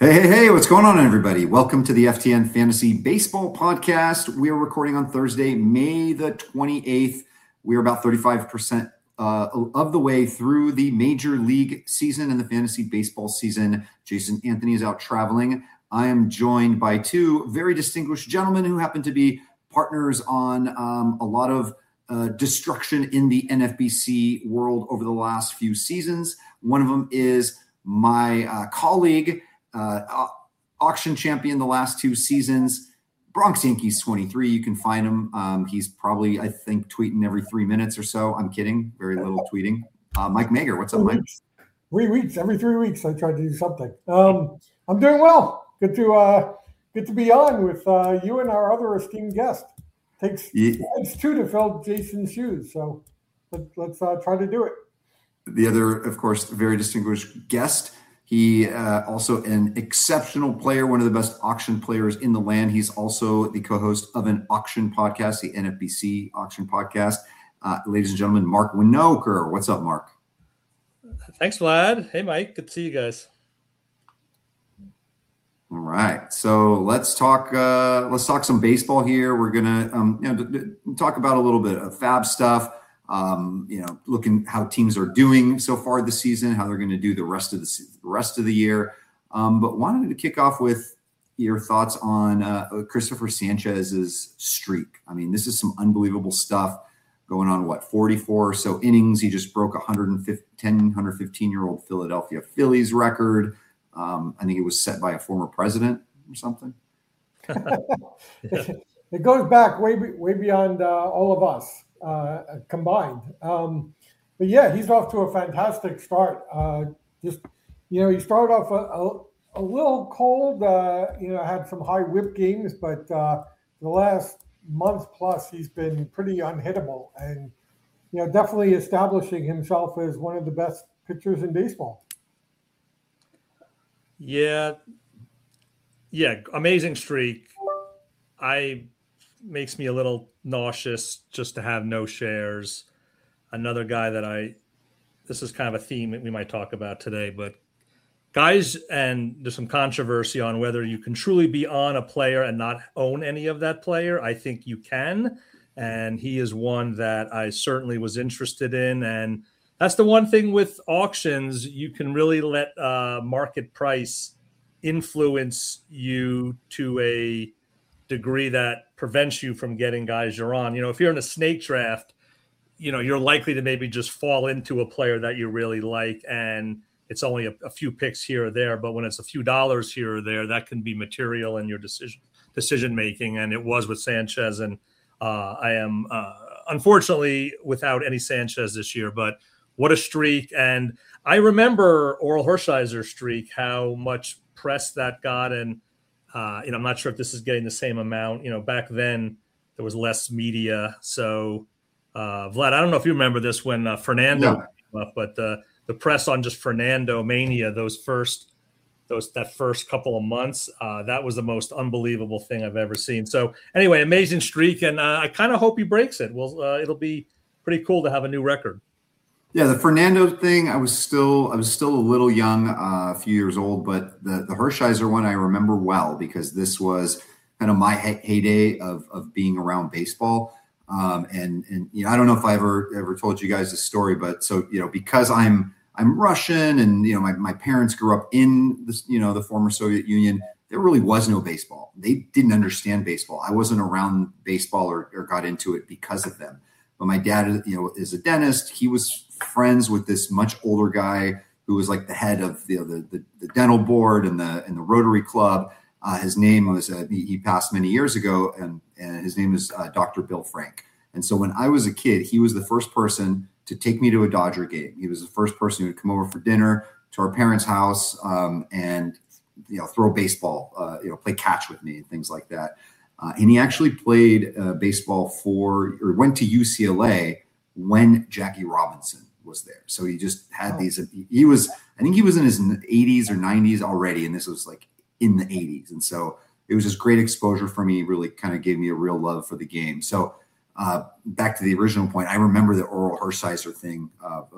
Hey, what's going on, everybody? Welcome to the FTN Fantasy Baseball Podcast. We are recording on Thursday, May the 28th. We're about 35% of the way through the Major League season and the fantasy baseball season. Jason Anthony is out traveling. I am joined by two very distinguished gentlemen who happen to be partners on a lot of destruction in the NFBC world over the last few seasons. One of them is my colleague, auction champion the last two seasons, Bronx Yankees 23. You can find him. He's probably, I think, tweeting every 3 minutes or so. I'm kidding. Very little tweeting. Mike Mager. What's up, Mike? 3 weeks. Every 3 weeks, I try to do something. I'm doing well. Good to be on with you and our other esteemed guest. Takes two to fill Jason's shoes, so let's try to do it. The other, of course, very distinguished guest. He also an exceptional player, one of the best auction players in the land. He's also the co-host of an auction podcast, the NFBC Auction Podcast. Ladies and gentlemen, Mark Winokur. What's up, Mark? Thanks, Vlad. Hey, Mike. Good to see you guys. All right, so let's talk some baseball here. We're gonna talk about a little bit of fab stuff. Looking how teams are doing so far this season, how they're going to do the rest of the year. But wanted to kick off with your thoughts on Christopher Sanchez's streak. I mean, this is some unbelievable stuff going on. 44 or so innings. He just broke 115-year-old Philadelphia Phillies record. I think it was set by a former president or something. It goes back way beyond all of us. Combined. But yeah, he's off to a fantastic start. He started off a little cold, had some high whip games, but the last month plus he's been pretty unhittable and, definitely establishing himself as one of the best pitchers in baseball. Yeah. Amazing streak. Makes me a little nauseous just to have no shares. Another guy that this is kind of a theme that we might talk about today, but guys, and there's some controversy on whether you can truly be on a player and not own any of that player. I think you can. And he is one that I certainly was interested in. And that's the one thing with auctions, you can really let market price influence you to a degree that prevents you from getting guys you're on. If you're in a snake draft, you're likely to maybe just fall into a player that you really like, and it's only a few picks here or there. But when it's a few dollars here or there, that can be material in your decision making. And it was with Sanchez, and I am unfortunately without any Sanchez this year. But what a streak! And I remember Oral Hershiser's streak, how much press that got, and I'm not sure if this is getting the same amount. Back then there was less media. So, Vlad, I don't know if you remember this when Fernando came up, but the press on just Fernando mania, that first couple of months, that was the most unbelievable thing I've ever seen. So anyway, amazing streak, and I kind of hope he breaks it. Well, it'll be pretty cool to have a new record. Yeah, the Fernando thing, I was still a little young, a few years old, but the Hershiser one I remember well because this was kind of my heyday of being around baseball. And I don't know if I ever told you guys this story, but so because I'm Russian and my parents grew up in this, the former Soviet Union, there really was no baseball. They didn't understand baseball. I wasn't around baseball or got into it because of them. But my dad, is a dentist. He was friends with this much older guy who was like the head of the dental board and the Rotary Club. His name was he passed many years ago, and his name is Dr. Bill Frank. And so when I was a kid, he was the first person to take me to a Dodger game. He was the first person who would come over for dinner to our parents' house and throw baseball, play catch with me and things like that. And he actually played baseball went to UCLA when Jackie Robinson was there. So he just had these. I think he was in his 80s or 90s already, and this was like in the 80s. And so it was just great exposure for me. Really kind of gave me a real love for the game. So back to the original point, I remember the Oral Hershiser thing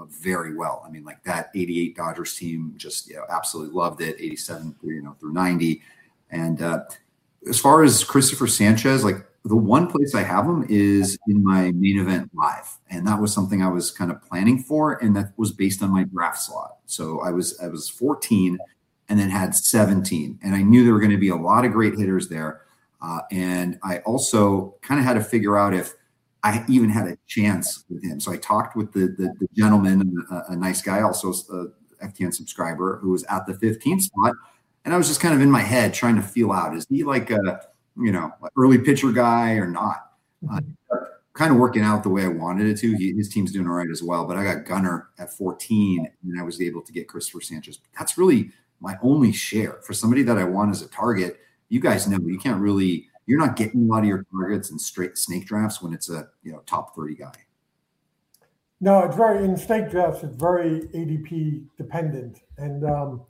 very well. I mean, like that 88 Dodgers team just, absolutely loved it. 87 through 90. And as far as Christopher Sanchez, like the one place I have him is in my main event live. And that was something I was kind of planning for. And that was based on my draft slot. So I was 14 and then had 17. And I knew there were going to be a lot of great hitters there. And I also kind of had to figure out if I even had a chance with him. So I talked with the gentleman, a nice guy, also a FTN subscriber, who was at the 15th spot. And I was just kind of in my head trying to feel out, is he like a, early pitcher guy or not? Kind of working out the way I wanted it to. His team's doing all right as well. But I got Gunnar at 14, and I was able to get Christopher Sanchez. That's really my only share. For somebody that I want as a target, you guys know you can't really – you're not getting a lot of your targets in straight snake drafts when it's a top 30 guy. No, it's in snake drafts, it's very ADP dependent. And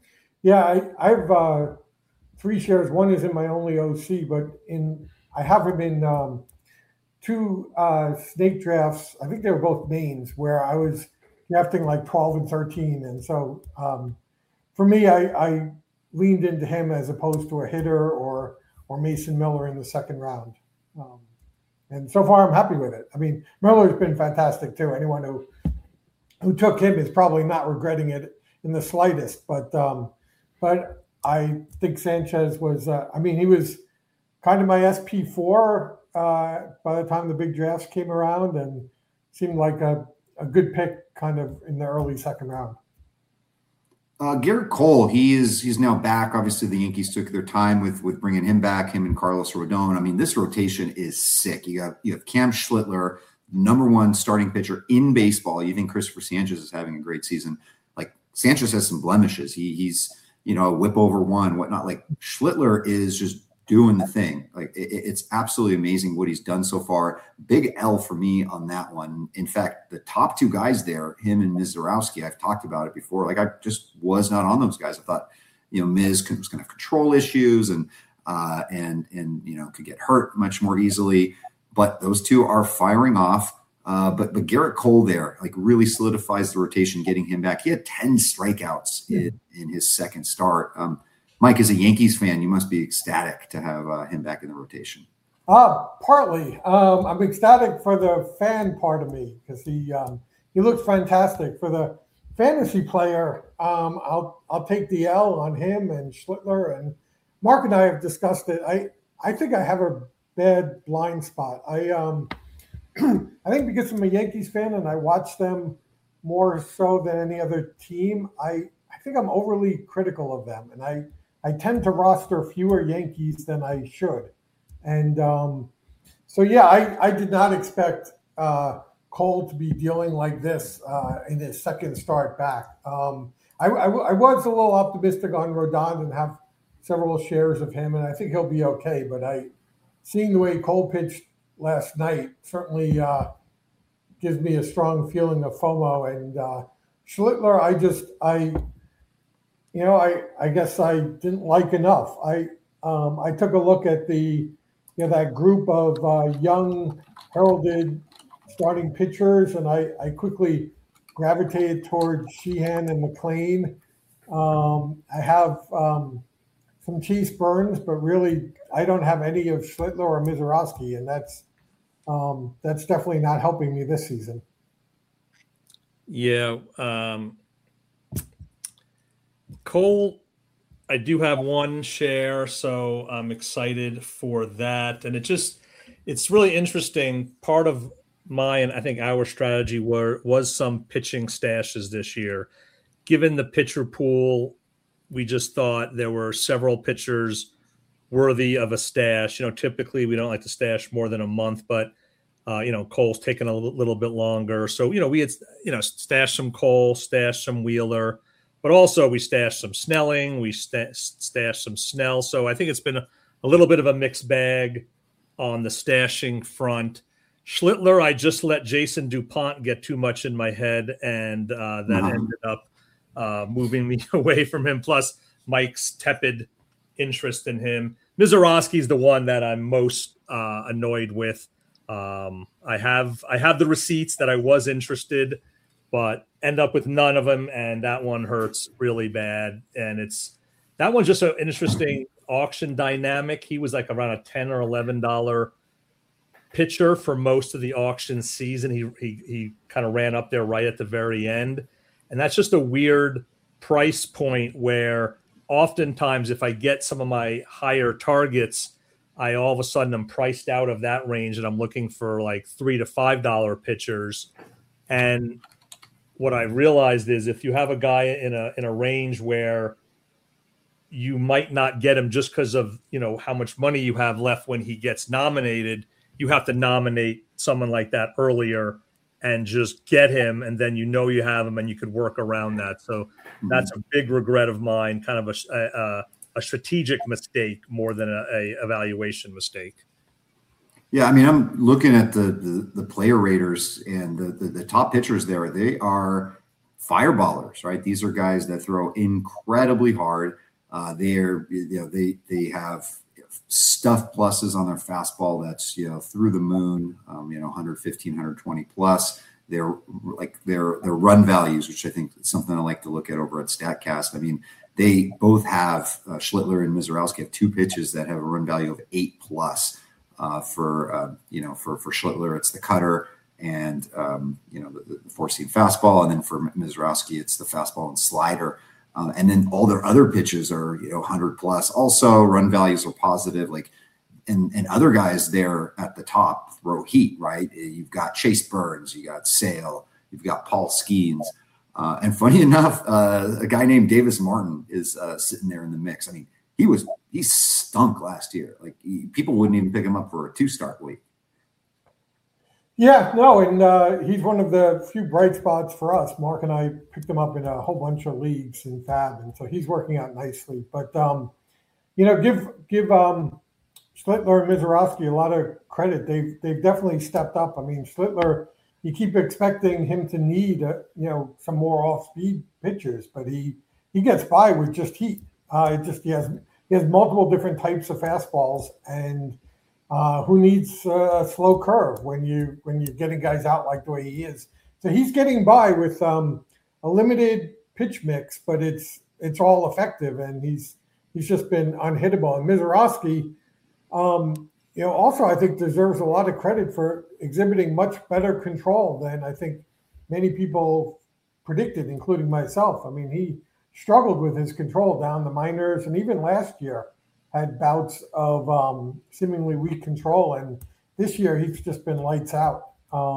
I've 3 shares. One is in my only OC, but I have him in 2 snake drafts. I think they were both mains where I was drafting like 12 and 13. And so for me, I leaned into him as opposed to a hitter or Mason Miller in the second round. And so far, I'm happy with it. I mean, Miller's been fantastic too. Anyone who took him is probably not regretting it in the slightest. But I think Sanchez was. He was kind of my SP4 by the time the big drafts came around, and seemed like a good pick, kind of in the early second round. Garrett Cole, he's now back. Obviously, the Yankees took their time with bringing him back, him and Carlos Rodon. I mean, this rotation is sick. You have Cam Schlittler, number 1 starting pitcher in baseball. You think Christopher Sanchez is having a great season. Like, Sanchez has some blemishes. He's a whip over 1, whatnot. Like, Schlittler is just doing the thing. Like, it's absolutely amazing what he's done so far. Big L for me on that one. In fact, the top 2 guys there, him and Mizorowski, I've talked about it before. Like, I just was not on those guys. I thought, Miz was going to have control issues and could get hurt much more easily. But those 2 are firing off. But Garrett Cole there, like, really solidifies the rotation, getting him back. He had 10 strikeouts in his second start. Mike, as a Yankees fan, you must be ecstatic to have him back in the rotation. Partly. I'm ecstatic for the fan part of me because he looks fantastic. For the fantasy player, I'll take the L on him and Schlittler. And Mark and I have discussed it. I think I have a bad blind spot. I think because I'm a Yankees fan and I watch them more so than any other team, I think I'm overly critical of them. And I tend to roster fewer Yankees than I should. And I did not expect Cole to be dealing like this in his second start back. I was a little optimistic on Rodon and have several shares of him, and I think he'll be okay. But seeing the way Cole pitched last night certainly gives me a strong feeling of FOMO. And Schlittler, I guess I didn't like enough. I took a look at that group of young heralded starting pitchers, and I quickly gravitated toward Sheehan and McLean. I have some Chase Burns, but really I don't have any of Schlittler or Mizorowski, and that's definitely not helping me this season. Yeah. Cole, I do have 1 share, so I'm excited for that. And it's really interesting. Part of my, and I think our strategy was some pitching stashes this year. Given the pitcher pool, we just thought there were several pitchers worthy of a stash. Typically we don't like to stash more than a month, but Cole's taken a little bit longer. So, we had, stashed some Cole, stashed some Wheeler, but also we stashed some Snelling, we stashed some Snell. So I think it's been a little bit of a mixed bag on the stashing front. Schlittler, I just let Jason DuPont get too much in my head, and that ended up moving me away from him. Plus Mike's tepid interest in him. Mizorowski's the one that I'm most annoyed with. I have the receipts that I was interested but end up with none of them, and that one hurts really bad. And that one's just an interesting auction dynamic. He was like around a $10 or $11 pitcher for most of the auction season. He kind of ran up there right at the very end, and that's just a weird price point where oftentimes if I get some of my higher targets, I all of a sudden am priced out of that range, and I'm looking for like $3 to $5 pitchers. And what I realized is if you have a guy in a range where you might not get him just because of, how much money you have left when he gets nominated, you have to nominate someone like that earlier and just get him, and then you have him and you could work around that. So that's a big regret of mine, kind of a strategic mistake more than a evaluation mistake. Yeah, I mean, I'm looking at the player raters and the top pitchers there. They are fireballers, right? These are guys that throw incredibly hard. They have stuffed pluses on their fastball that's through the moon, 115, 120 plus. Their run values, which I think is something I like to look at over at StatCast. I mean, they both have Schlittler and Mizorowski have two pitches that have a run value of 8 plus. For Schlittler, it's the cutter and the four-seam fastball, and then for Mizorowski, it's the fastball and slider. And then all their other pitches are 100 plus. Also, run values are positive. And other guys there at the top throw heat, right? You've got Chase Burns, you got Sale, you've got Paul Skeens. And funny enough, a guy named Davis Martin is sitting there in the mix. I mean, he stunk last year. People wouldn't even pick him up for a 2-start week. Yeah, no, and he's one of the few bright spots for us. Mark and I picked him up in a whole bunch of leagues in Fab, and so he's working out nicely. But give Schlittler and Mizorowski a lot of credit. They've definitely stepped up. I mean, Schlittler, you keep expecting him to need some more off-speed pitchers, but he gets by with just heat. He has multiple different types of fastballs, and who needs a slow curve when you're getting guys out like the way he is. So he's getting by with a limited pitch mix, but it's all effective, and he's just been unhittable. And Mizorowski, also I think deserves a lot of credit for exhibiting much better control than I think many people predicted, including myself. I mean, he struggled with his control down the minors, and even last year had bouts of seemingly weak control, and this year he's just been lights out.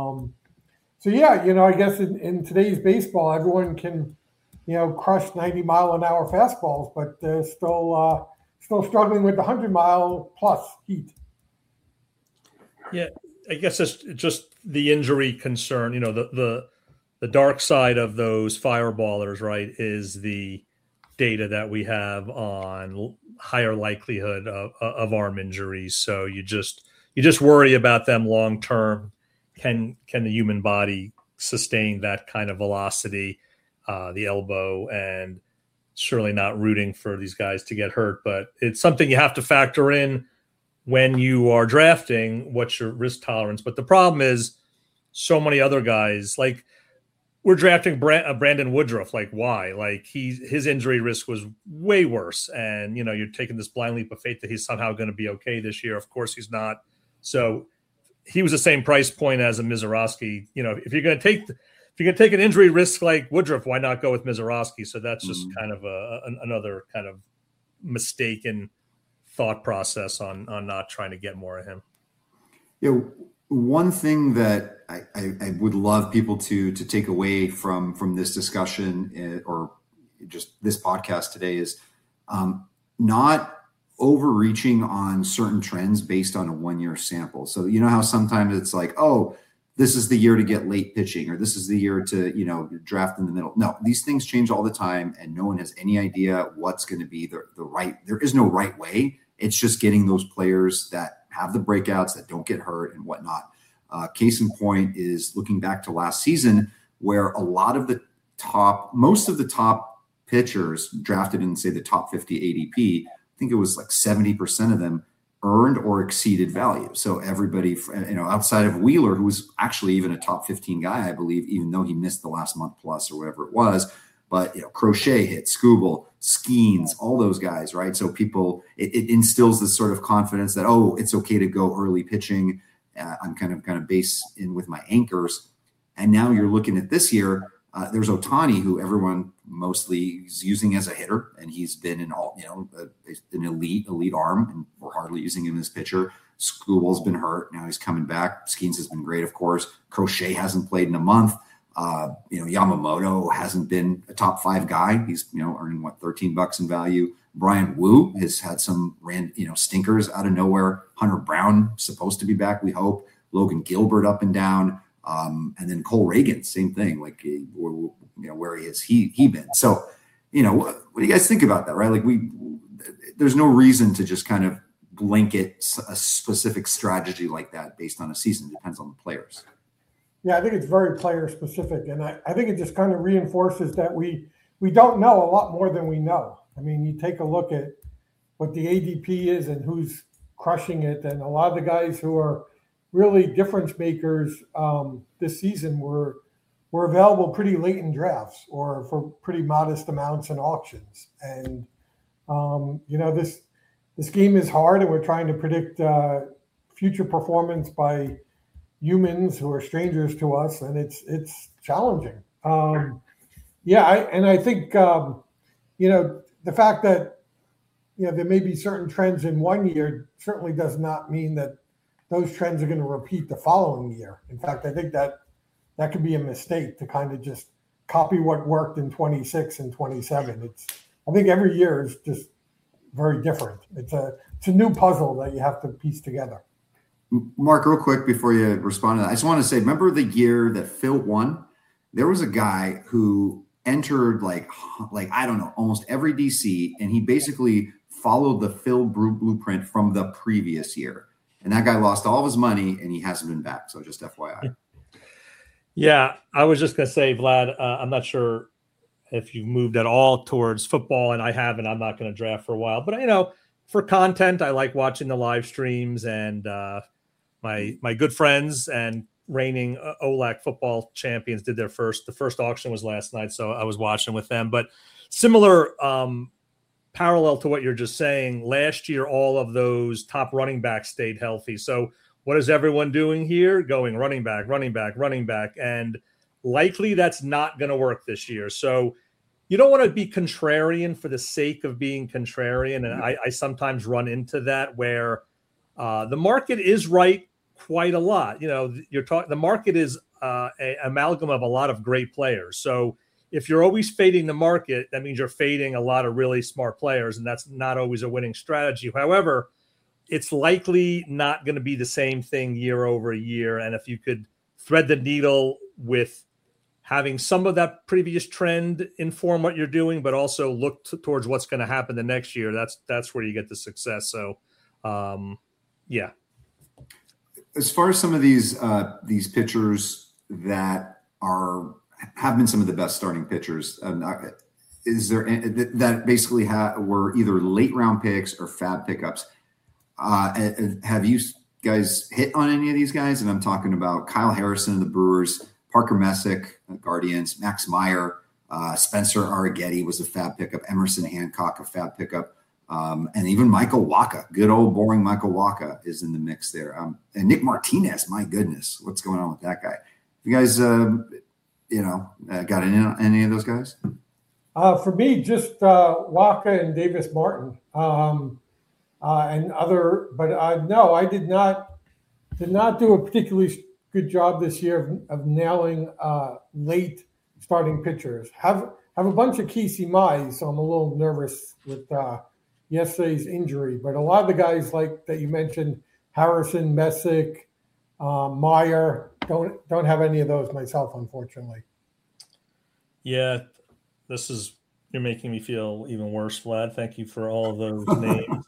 I guess in today's baseball, everyone can, crush 90-mile-an-hour fastballs, but they're still struggling with the 100-mile-plus heat. Yeah, I guess it's just the injury concern. The dark side of those fireballers, right, is the data that we have on higher likelihood of arm injuries. So you just worry about them long term. Can the human body sustain that kind of velocity, the elbow, and surely not rooting for these guys to get hurt, but it's something you have to factor in when you are drafting. What's your risk tolerance? But the problem is so many other guys, like we're drafting Brandon Woodruff. Like, why? Like his injury risk was way worse. And, you're taking this blind leap of faith that he's somehow going to be okay this year. Of course he's not. So he was the same price point as a Mizorowski. If you're going to take an injury risk like Woodruff, why not go with Mizorowski? So that's just kind of another kind of mistaken thought process on not trying to get more of him. One thing that I would love people to take away from this discussion or just this podcast today is not overreaching on certain trends based on a 1-year sample. So how sometimes it's like, oh, this is the year to get late pitching, or this is the year to draft in the middle. No, these things change all the time, and no one has any idea what's going to be the right. There is no right way. It's just getting those players that have the breakouts, that don't get hurt and whatnot. Case in point is looking back to last season, where most of the top pitchers drafted in, say, the top 50 ADP, I think it was like 70% of them earned or exceeded value. So everybody, outside of Wheeler, who was actually even a top 15 guy, I believe, even though he missed the last month plus or whatever it was. But Crochet hit, Skubal, Skeens, all those guys, right? So people, it instills this sort of confidence that, oh, it's okay to go early pitching. I'm kind of base in with my anchors. And now you're looking at this year. There's Ohtani, who everyone mostly is using as a hitter, and he's been an elite arm, and we're hardly using him as pitcher. Skubal's been hurt. Now he's coming back. Skeens has been great, of course. Crochet hasn't played in a month. Yamamoto hasn't been a top 5 guy. He's, earning $13 in value. Brian Wu has had some stinkers out of nowhere. Hunter Brown supposed to be back, we hope. Logan Gilbert up and down. And then Cole Reagan, same thing, where he been. So, what do you guys think about that, right? There's no reason to just kind of blanket a specific strategy like that based on a season. It depends on the players. Yeah, I think it's very player specific. And I think it just kind of reinforces that we don't know a lot more than we know. I mean, you take a look at what the ADP is and who's crushing it. And a lot of the guys who are really difference makers this season were available pretty late in drafts or for pretty modest amounts in auctions. And, this game is hard, and we're trying to predict future performance by humans who are strangers to us, and it's challenging. I think the fact that there may be certain trends in one year certainly does not mean that those trends are going to repeat the following year. In fact, I think that could be a mistake to kind of just copy what worked in 26 and 27. I think every year is just very different. It's a new puzzle that you have to piece together. Mark, real quick before you respond to that, I just want to say, remember the year that Phil won? There was a guy who entered I don't know, almost every DC, and he basically followed the Phil blueprint from the previous year. And that guy lost all of his money, and he hasn't been back. So just FYI. Yeah, I was just going to say, Vlad, I'm not sure if you've moved at all towards football, and I haven't. I'm not going to draft for a while. But, for content, I like watching the live streams, and my good friends and reigning OLAC football champions did the first auction was last night, so I was watching with them. But similar parallel to what you're just saying, last year all of those top running backs stayed healthy. So what is everyone doing here? Going running back, and likely that's not going to work this year. So you don't want to be contrarian for the sake of being contrarian, and I sometimes run into that where the market is right quite a lot. The market is an amalgam of a lot of great players. So if you're always fading the market, that means you're fading a lot of really smart players, and that's not always a winning strategy. However, it's likely not going to be the same thing year over year. And if you could thread the needle with having some of that previous trend inform what you're doing, but also look towards what's going to happen the next year, that's where you get the success. So, yeah. As far as some of these pitchers that have been some of the best starting pitchers, is there that basically were either late round picks or fab pickups? Have you guys hit on any of these guys? And I'm talking about Kyle Harrison of the Brewers, Parker Messick, Guardians, Max Meyer, Spencer Arrighetti was a fab pickup, Emerson Hancock, a fab pickup, and even Michael Wacha, good old boring Michael Wacha is in the mix there. And Nick Martinez, my goodness, what's going on with that guy? You guys, got any of those guys? For me, just Wacha and Davis Martin, and other. But no, I did not do a particularly good job this year of nailing late starting pitchers. Have a bunch of Casey Mize, so I'm a little nervous with yesterday's injury. But a lot of the guys like that you mentioned, Harrison, Messick, Meyer, don't have any of those myself, unfortunately. Yeah, you're making me feel even worse, Vlad. Thank you for all of those names.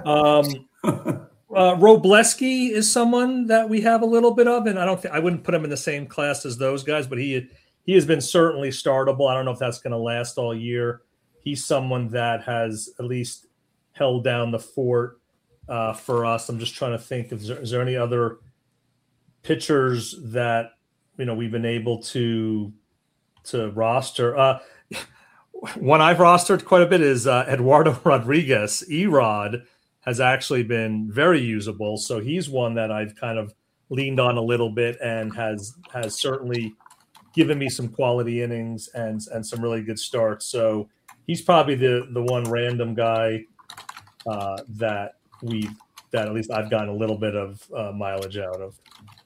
Robleski is someone that we have a little bit of, and I wouldn't put him in the same class as those guys, but he has been certainly startable. I don't know if that's going to last all year. He's someone that has at least held down the fort for us. I'm just trying to think. Is there any other pitchers that we've been able to roster? One I've rostered quite a bit is Eduardo Rodriguez. Erod has actually been very usable, so he's one that I've kind of leaned on a little bit and has certainly given me some quality innings and some really good starts. So he's probably the one random guy that at least I've gotten a little bit of mileage out of.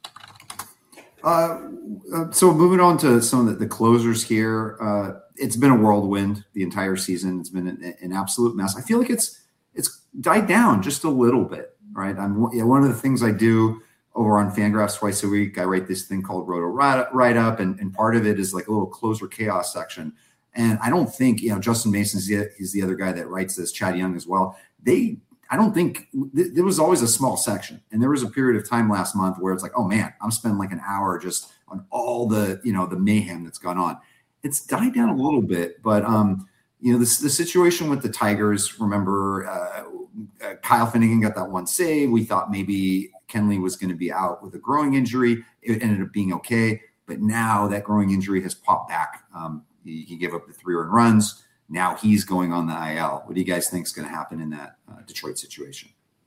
So moving on to some of the closers here, it's been a whirlwind the entire season. It's been an absolute mess. I feel like it's died down just a little bit, right? One of the things I do over on Fangraphs twice a week, I write this thing called Roto Write-Up, and part of it is like a little closer chaos section. And I don't think, Justin Mason's he's the other guy that writes this, Chad Young as well. I don't think there was always a small section. And there was a period of time last month where it's like, oh man, I'm spending like an hour just on all the mayhem that's gone on. It's died down a little bit, but the situation with the Tigers, remember Kyle Finnegan got that one save. We thought maybe Kenley was going to be out with a growing injury. It ended up being okay. But now that growing injury has popped back. He gave up the 3 earned runs. Now he's going on the IL. What do you guys think is going to happen in that Detroit situation?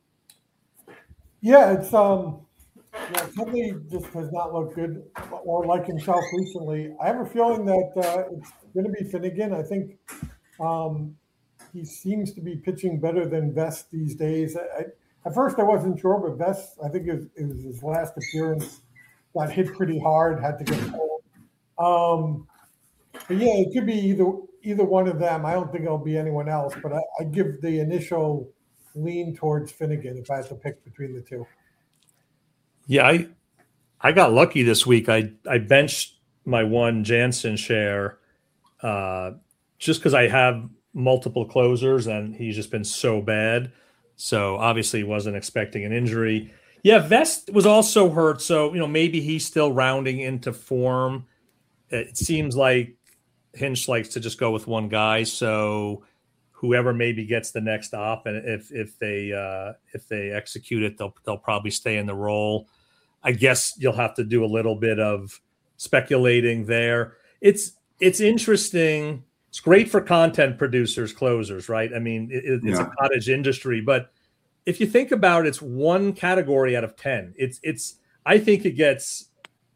Yeah, it's Kenley just has not looked good or like himself recently. I have a feeling that it's going to be Finnegan. I think he seems to be pitching better than Vest these days. At first, I wasn't sure, but Vest, I think it was his last appearance, got hit pretty hard, had to get pulled. But yeah, it could be either one of them. I don't think it'll be anyone else, but I give the initial lean towards Finnegan if I had to pick between the two. Yeah, I got lucky this week. I benched my one Jansen share just because I have multiple closers and he's just been so bad. So obviously wasn't expecting an injury. Yeah, Vest was also hurt, so maybe he's still rounding into form. It seems like Hinch likes to just go with one guy, so whoever maybe gets the next op, and if they execute it, they'll probably stay in the role. I guess you'll have to do a little bit of speculating there. It's interesting. It's great for content producers, closers, right? I mean, it's a cottage industry, but if you think about it, it's one category out of 10. I think it gets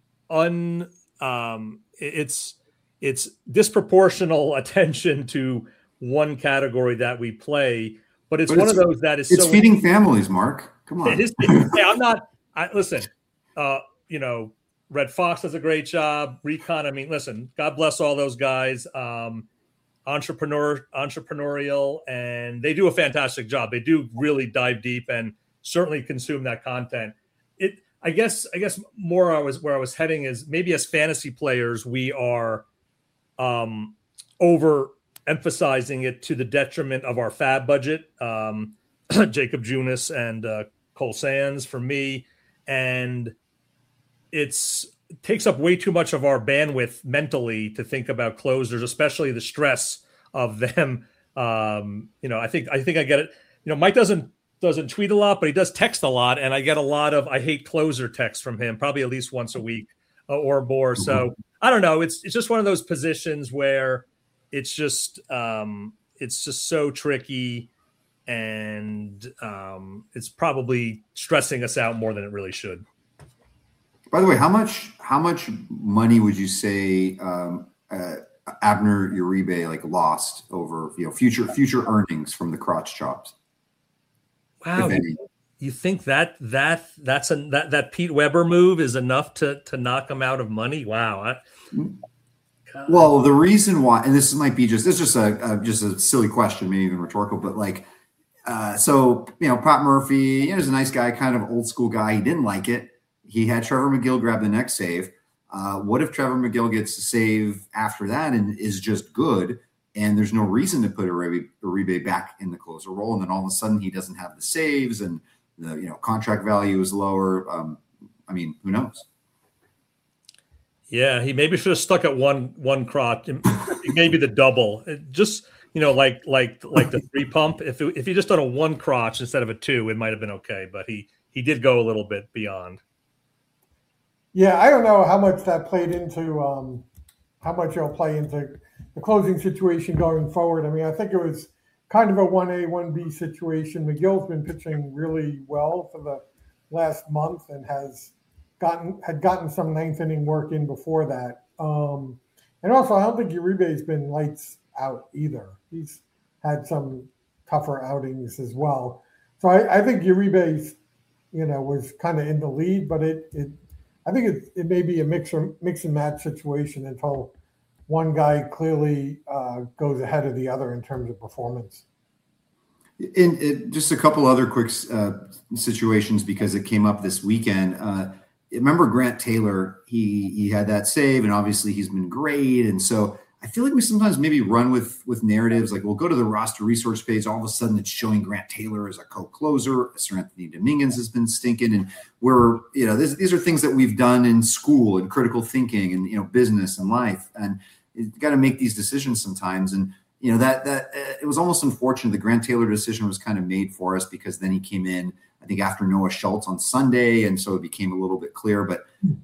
it's disproportional attention to one category that we play, but it's one of those that is so feeding families, Mark. Come on. Listen, Red Fox does a great job. Recon, I mean, listen, God bless all those guys. Entrepreneurial, and they do a fantastic job. They do really dive deep and certainly consume that content. I guess more where I was heading is maybe as fantasy players, we are overemphasizing it to the detriment of our fab budget. Jacob Junis and Cole Sands for me, and it takes up way too much of our bandwidth mentally to think about closers, especially the stress of them. I think I get it. Mike doesn't tweet a lot, but he does text a lot, and I get a lot of "I hate closer" texts from him, probably at least once a week or more. So I don't know. It's just one of those positions where it's just so tricky, and it's probably stressing us out more than it really should. By the way, how much money would you say Abner Uribe lost over future earnings from the crotch chops? Wow, you think that Pete Weber move is enough to knock him out of money? Wow. Well, the reason why, and this might be just a silly question, maybe even rhetorical, but Pat Murphy, he's a nice guy, kind of old school guy. He didn't like it. He had Trevor McGill grab the next save. What if Trevor McGill gets a save after that and is just good, and there's no reason to put Uribe back in the closer role, and then all of a sudden he doesn't have the saves and the contract value is lower? Who knows? Yeah, he maybe should have stuck at one crotch, maybe the double. Just like the 3 pump. If he just done a 1 crotch instead of a 2, it might have been okay. But he did go a little bit beyond. Yeah, I don't know how much that played into how much it'll play into the closing situation going forward. I mean, I think it was kind of a 1A, 1B situation. McGill's been pitching really well for the last month and had gotten some ninth inning work in before that. And also, I don't think Uribe's been lights out either. He's had some tougher outings as well. So I think Uribe's, was kind of in the lead, but I think it may be a mix and match situation until one guy clearly goes ahead of the other in terms of performance. Just a couple other quick situations because it came up this weekend. Remember Grant Taylor? He had that save, and obviously he's been great. And so I feel like we sometimes maybe run with narratives like we'll go to the roster resource page, all of a sudden it's showing Grant Taylor as a co-closer. Sir Anthony Dominguez has been stinking, and these are things that we've done in school and critical thinking and business and life, and you got to make these decisions sometimes. And that it was almost unfortunate the Grant Taylor decision was kind of made for us because then he came in, I think, after Noah Schultz on Sunday, and so it became a little bit clear. But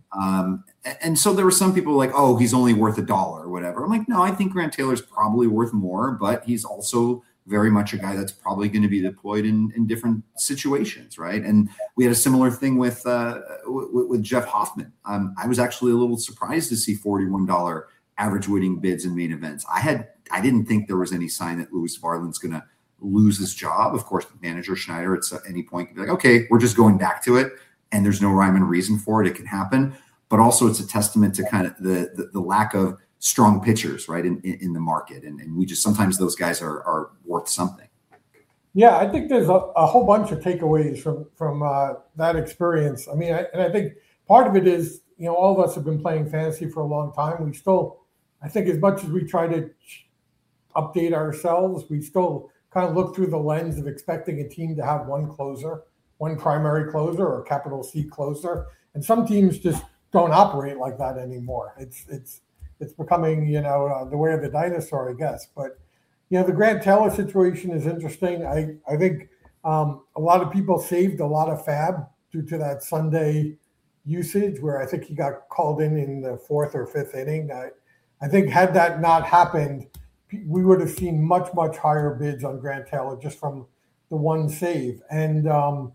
and so there were some people like, oh, he's only worth $1 or whatever. I'm like, no, I think Grant Taylor's probably worth more, but he's also very much a guy that's probably going to be deployed in different situations, right? And we had a similar thing with Jeff Hoffman. I was actually a little surprised to see $41 average winning bids in main events. I didn't think there was any sign that Louis Varland's going to lose his job. Of course, the manager Schneider at any point can be like, okay, we're just going back to it, and there's no rhyme and reason for it. It can happen, but also it's a testament to kind of the lack of strong pitchers, right, in the market, and we just sometimes those guys are worth something. Yeah, I think there's a whole bunch of takeaways from that experience. I mean, I think part of it is all of us have been playing fantasy for a long time. We still, I think, as much as we try to update ourselves, we still kind of look through the lens of expecting a team to have one closer, one primary closer or capital C closer. And some teams just don't operate like that anymore. It's becoming, the way of the dinosaur, I guess. But, the Grant Taylor situation is interesting. I think a lot of people saved a lot of fab due to that Sunday usage where I think he got called in the 4th or 5th inning. I think had that not happened, we would have seen much, much higher bids on Grant Taylor just from the one save. And,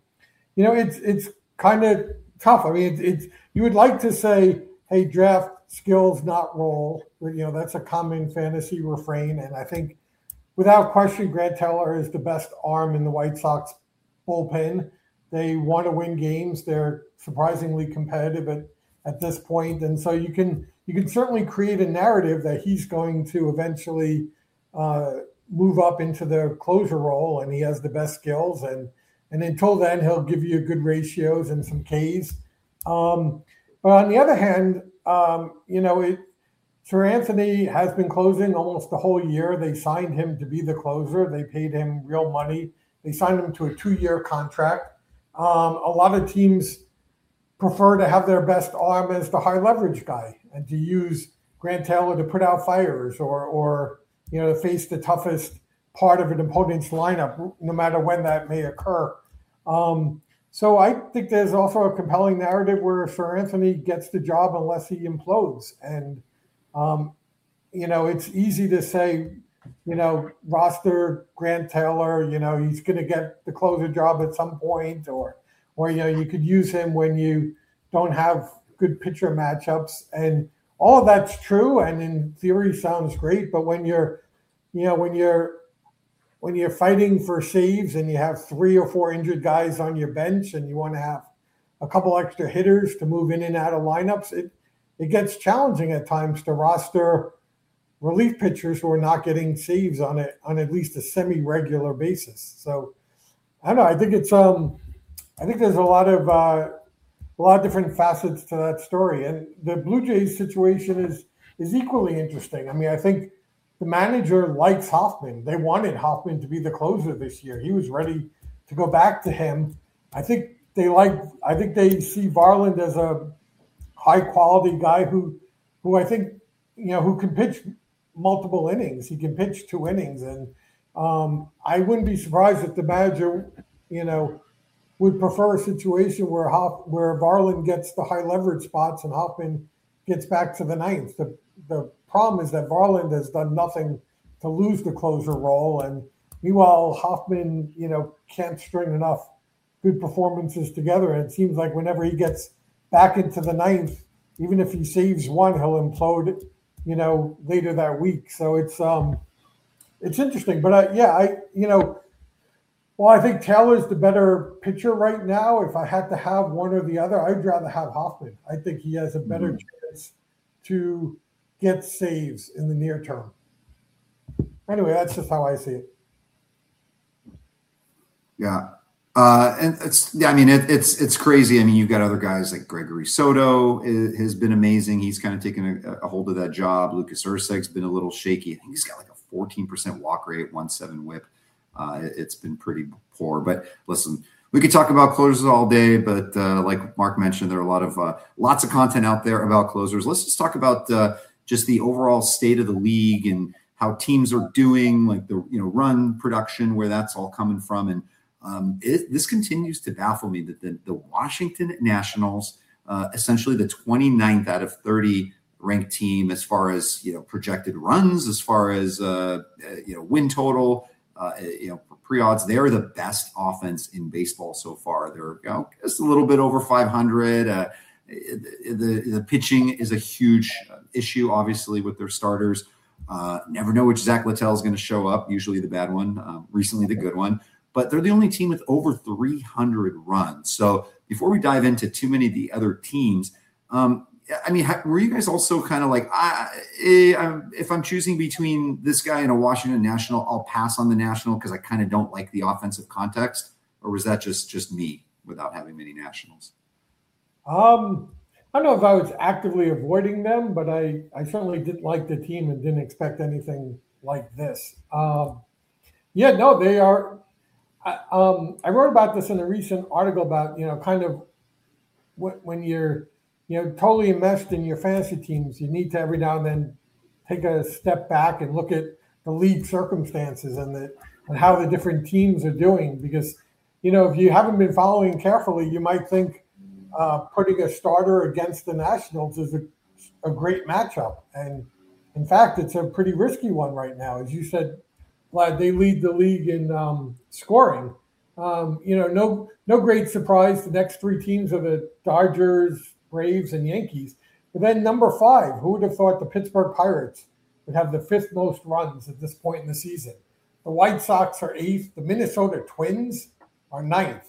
it's kind of tough. I mean, you would like to say, hey, draft skills, not roll. That's a common fantasy refrain. And I think without question, Grant Taylor is the best arm in the White Sox bullpen. They want to win games. They're surprisingly competitive at this point. And so you can certainly create a narrative that he's going to eventually move up into the closer role and he has the best skills. And until then, he'll give you good ratios and some Ks. But on the other hand, Sir Anthony has been closing almost the whole year. They signed him to be the closer. They paid him real money. They signed him to a 2-year contract. A lot of teams prefer to have their best arm as the high leverage guy and to use Grant Taylor to put out fires or to face the toughest part of an opponent's lineup, no matter when that may occur. So I think there's also a compelling narrative where Sir Anthony gets the job unless he implodes. And, it's easy to say, roster Grant Taylor, he's going to get the closer job at some point or you could use him when you don't have good pitcher matchups. And all of that's true. And in theory sounds great. But when you're fighting for saves and you have 3 or 4 injured guys on your bench and you want to have a couple extra hitters to move in and out of lineups, it gets challenging at times to roster relief pitchers who are not getting saves on at least a semi-regular basis. So I don't know. I think I think there's a lot of different facets to that story, and the Blue Jays situation is equally interesting. I mean, I think the manager likes Hoffman. They wanted Hoffman to be the closer this year. He was ready to go back to him. I think they see Varland as a high quality guy who I think, who can pitch multiple innings. He can pitch 2 innings, and I wouldn't be surprised if the manager, would prefer a situation where Varland gets the high leverage spots and Hoffman gets back to the ninth. The problem is that Varland has done nothing to lose the closer role, and meanwhile Hoffman, can't string enough good performances together. And it seems like whenever he gets back into the ninth, even if he saves one, he'll implode, later that week. So it's interesting. But I think Taylor's the better pitcher right now. If I had to have one or the other, I'd rather have Hoffman. I think he has a better chance to get saves in the near term. Anyway, that's just how I see it. Yeah. And it's crazy. I mean, you've got other guys like Gregory Soto has been amazing. He's kind of taken a hold of that job. Lucas Urseg's been a little shaky. I think he's got like a 14% walk rate, 1.7 whip. It's been pretty poor, but listen, we could talk about closers all day, but like Mark mentioned, there are a lot of lots of content out there about closers. Let's just talk about just the overall state of the league and how teams are doing, like the run production, where that's all coming from. And this continues to baffle me that the Washington Nationals, essentially the 29th out of 30 ranked team as far as projected runs, as far as win total. Pre-odds, they're the best offense in baseball so far. They're just a little bit over 500. The pitching is a huge issue, obviously, with their starters. Never know which Zach Littell is going to show up, usually the bad one, recently the good one. But they're the only team with over 300 runs. So before we dive into too many of the other teams, were you guys also kind of like, if I'm choosing between this guy and a Washington National, I'll pass on the National because I kind of don't like the offensive context? Or was that just me without having many Nationals? I don't know if I was actively avoiding them, but I certainly didn't like the team and didn't expect anything like this. They are. I wrote about this in a recent article about, kind of when you're totally enmeshed in your fantasy teams, you need to every now and then take a step back and look at the league circumstances and how the different teams are doing. Because, if you haven't been following carefully, you might think putting a starter against the Nationals is a great matchup. And in fact, it's a pretty risky one right now. As you said, Vlad, they lead the league in scoring. No great surprise. The next 3 teams are the Dodgers, Braves, and Yankees. But then number 5, who would have thought the Pittsburgh Pirates would have the 5th most runs at this point in the season? The White Sox are 8th. The Minnesota Twins are 9th.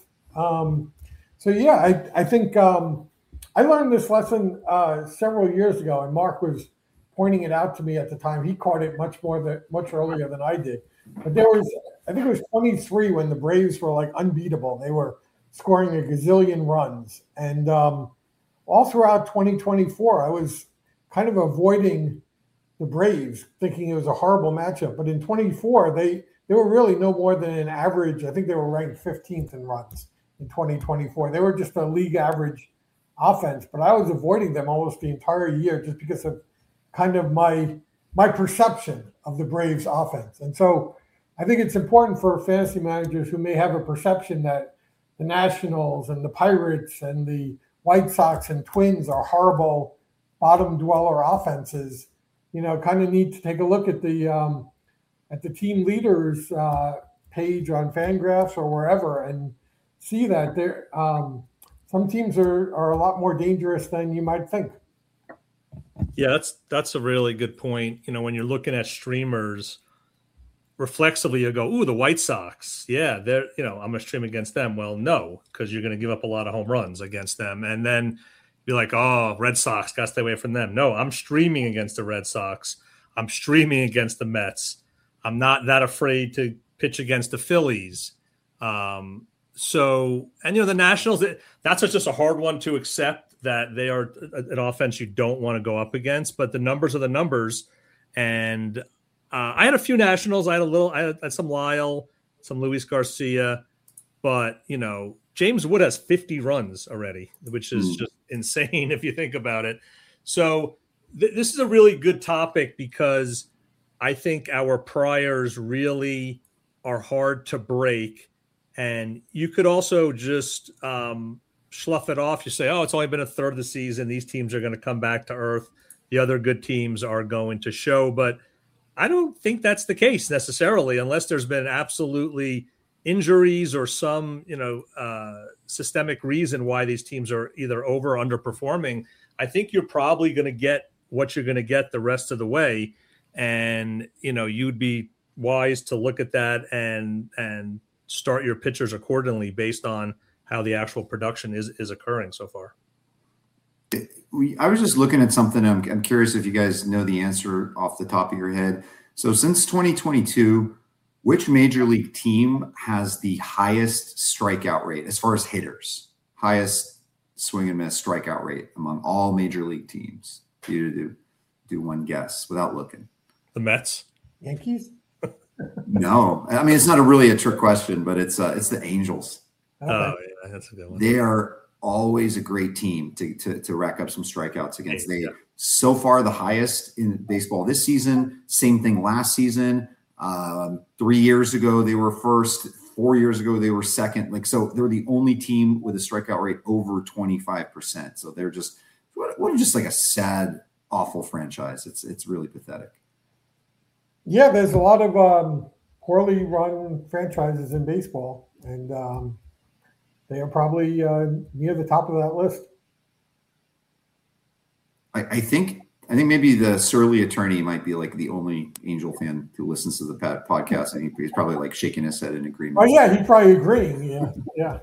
I think I learned this lesson several years ago, and Mark was pointing it out to me at the time. He caught it much earlier than I did. But I think it was 23 when the Braves were like unbeatable. They were scoring a gazillion runs. And all throughout 2024, I was kind of avoiding the Braves, thinking it was a horrible matchup. But in 24, they were really no more than an average. I think they were ranked 15th in runs in 2024. They were just a league average offense. But I was avoiding them almost the entire year just because of kind of my perception of the Braves offense. And so I think it's important for fantasy managers who may have a perception that the Nationals and the Pirates and the White Sox and Twins are horrible bottom dweller offenses, kind of need to take a look at the team leaders page on Fangraphs or wherever and see that there some teams are a lot more dangerous than you might think. Yeah, that's a really good point. When you're looking at streamers, reflexively you go, "Ooh, the White Sox. Yeah, they're I'm gonna stream against them." Well, no, because you're gonna give up a lot of home runs against them, and then you're like, "Oh, Red Sox, gotta stay away from them." No, I'm streaming against the Red Sox. I'm streaming against the Mets. I'm not that afraid to pitch against the Phillies. The Nationals. That's just a hard one to accept. That they are an offense you don't want to go up against, but the numbers are the numbers. And I had a few Nationals. I had some Lyle, some Luis Garcia, but James Wood has 50 runs already, which is just insane if you think about it. So this is a really good topic because I think our priors really are hard to break. And you could also just slough it off. You say, oh, it's only been a third of the season. These teams are going to come back to earth. The other good teams are going to show. But I don't think that's the case necessarily, unless there's been absolutely injuries or some, systemic reason why these teams are either over or underperforming. I think you're probably going to get what you're going to get the rest of the way. And, you'd be wise to look at that and start your pitchers accordingly based on how the actual production is occurring so far. I was just looking at something. I'm curious if you guys know the answer off the top of your head. So since 2022, which major league team has the highest strikeout rate as far as hitters? Highest swing and miss strikeout rate among all major league teams? For you to do one guess without looking. The Mets? Yankees? No, I mean, it's not really a trick question, but it's the Angels. Okay. Oh, yeah, that's a good one. They are always a great team to rack up some strikeouts against. They Yeah. so far the highest in baseball this season. Same thing last season. 3 years ago they were first. 4 years ago they were second. So they're the only team with a strikeout rate over 25%. So they're just just like a sad, awful franchise. It's really pathetic. Yeah, there's a lot of poorly run franchises in baseball, and they are probably near the top of that list. I think maybe the surly attorney might be like the only Angel fan who listens to the podcast. I think he's probably like shaking his head in agreement. Oh yeah, he's probably agreeing. Yeah.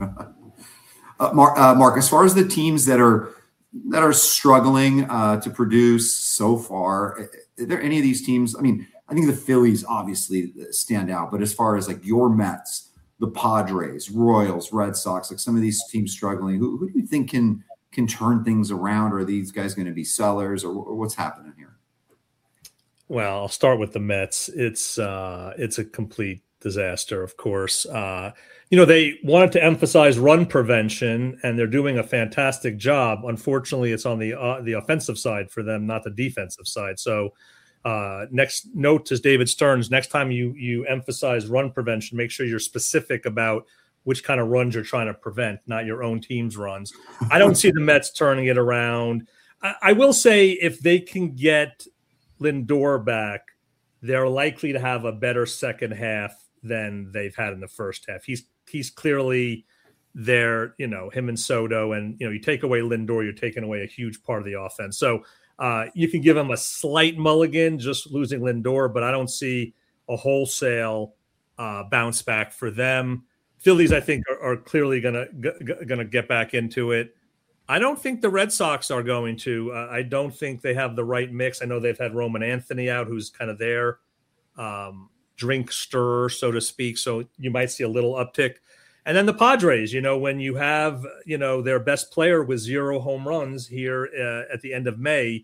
Mark, as far as the teams that are struggling to produce so far, are there any of these teams? I mean, I think the Phillies obviously stand out, but as far as like your Mets, the Padres, Royals, Red Sox, like some of these teams struggling, who do you think can turn things around? Or are these guys going to be sellers, or what's happening here? Well, I'll start with the Mets. It's a complete disaster, of course. They wanted to emphasize run prevention, and they're doing a fantastic job. Unfortunately, it's on the offensive side for them, not the defensive side. So next note is David Stearns. Next time you emphasize run prevention, make sure you're specific about which kind of runs you're trying to prevent, not your own team's runs. I don't see the Mets turning it around. I will say if they can get Lindor back, they're likely to have a better second half than they've had in the first half. He's clearly there, him and Soto, and you take away Lindor, you're taking away a huge part of the offense. So you can give him a slight mulligan just losing Lindor, but I don't see a wholesale bounce back for them. Phillies, I think, are clearly gonna get back into it. I don't think the Red Sox are going to. I don't think they have the right mix. I know they've had Roman Anthony out, who's kind of their drink stirrer, so to speak. So you might see a little uptick. And then the Padres, when you have, their best player with 0 home runs here at the end of May,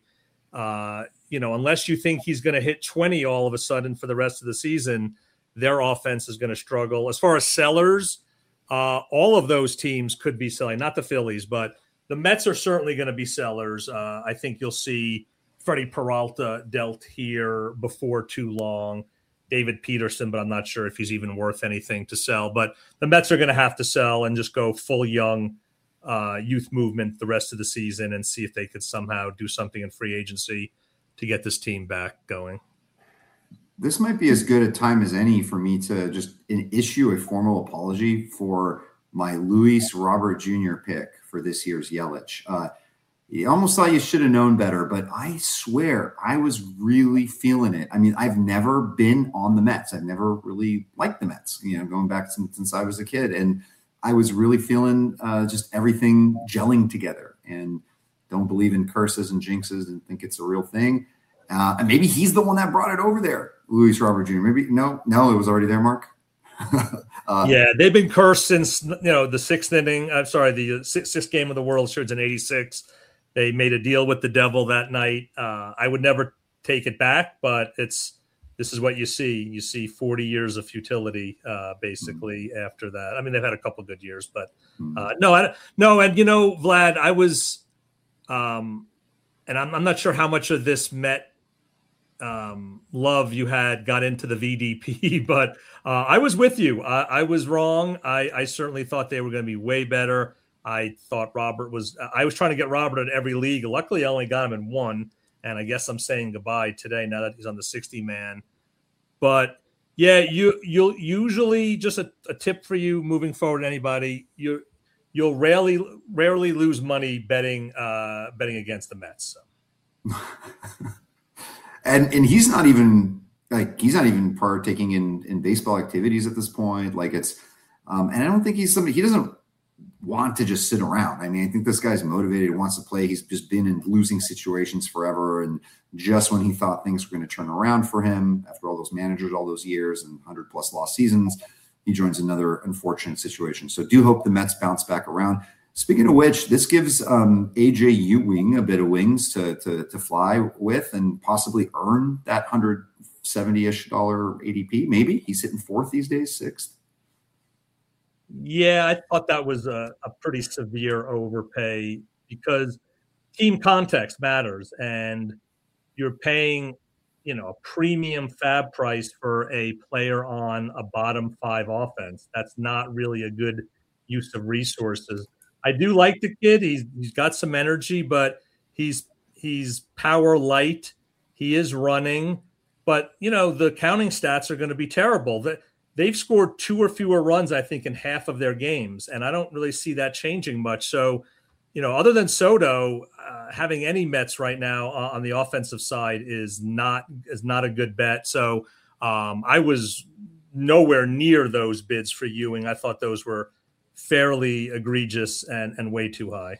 unless you think he's going to hit 20 all of a sudden for the rest of the season, their offense is going to struggle. As far as sellers, all of those teams could be selling, not the Phillies, but the Mets are certainly going to be sellers. I think you'll see Freddie Peralta dealt here before too long. David Peterson, but I'm not sure if he's even worth anything to sell. But the Mets are going to have to sell and just go full young youth movement the rest of the season and see if they could somehow do something in free agency to get this team back going. This might be as good a time as any for me to just issue a formal apology for my Luis Robert Jr. pick for this year's Yelich. You almost thought you should have known better, but I swear I was really feeling it. I mean, I've never been on the Mets. I've never really liked the Mets, going back since I was a kid. And I was really feeling just everything gelling together, and don't believe in curses and jinxes and think it's a real thing. And maybe he's the one that brought it over there, Luis Robert Jr. Maybe no, it was already there, Mark. Yeah, they've been cursed since the sixth inning. I'm sorry, the sixth game of the World Series in '86. They made a deal with the devil that night. I would never take it back, but this is what you see. You see 40 years of futility, basically, after that. I mean, they've had a couple of good years, but no. And Vlad, I was, and I'm not sure how much of this Met love you had got into the VDP, but I was with you. I was wrong. I certainly thought they were going to be way better. I thought I was trying to get Robert in every league. Luckily, I only got him in one, and I guess I'm saying goodbye today now that he's on the 60-man. But yeah, you'll usually, just a tip for you moving forward, anybody, you'll rarely lose money betting against the Mets. So. and he's not even partaking in baseball activities at this point. Like it's, and I don't think he's somebody, he doesn't want to just sit around. I mean, I think this guy's motivated, wants to play. He's just been in losing situations forever. And just when he thought things were going to turn around for him after all those managers, all those years and 100+ lost seasons, he joins another unfortunate situation. So do hope the Mets bounce back around. Speaking of which, this gives AJ Ewing a bit of wings to fly with and possibly earn that $170-ish ADP. Maybe he's hitting fourth these days, sixth. Yeah, I thought that was a pretty severe overpay because team context matters, and you're paying, a premium fab price for a player on a bottom five offense. That's not really a good use of resources. I do like the kid. He's got some energy, but he's power light. He is running, but the counting stats are going to be terrible. They've scored 2 or fewer runs, I think, in half of their games, and I don't really see that changing much. So, other than Soto, having any Mets right now on the offensive side is not a good bet. So I was nowhere near those bids for Ewing. I thought those were fairly egregious and way too high.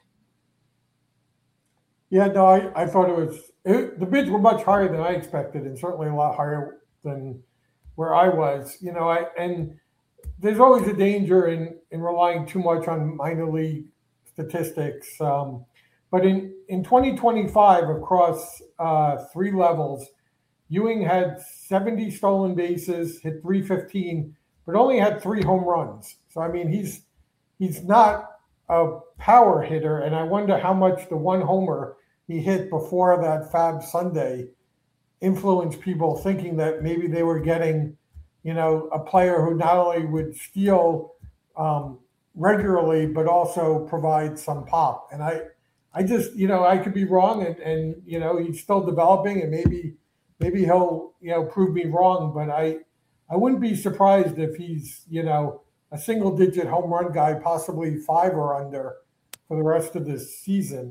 Yeah, no, I thought the bids were much higher than I expected, and certainly a lot higher than where I was. And there's always a danger in relying too much on minor league statistics. But in 2025, across 3 levels, Ewing had 70 stolen bases, hit 315, but only had 3 home runs. So, I mean, he's not a power hitter, and I wonder how much the 1 homer he hit before that Fab Sunday influenced people thinking that maybe they were getting, a player who not only would steal regularly, but also provide some pop. And I just, I could be wrong, and he's still developing, and maybe he'll, prove me wrong, but I wouldn't be surprised if he's, a single-digit home run guy, possibly 5 or under for the rest of this season.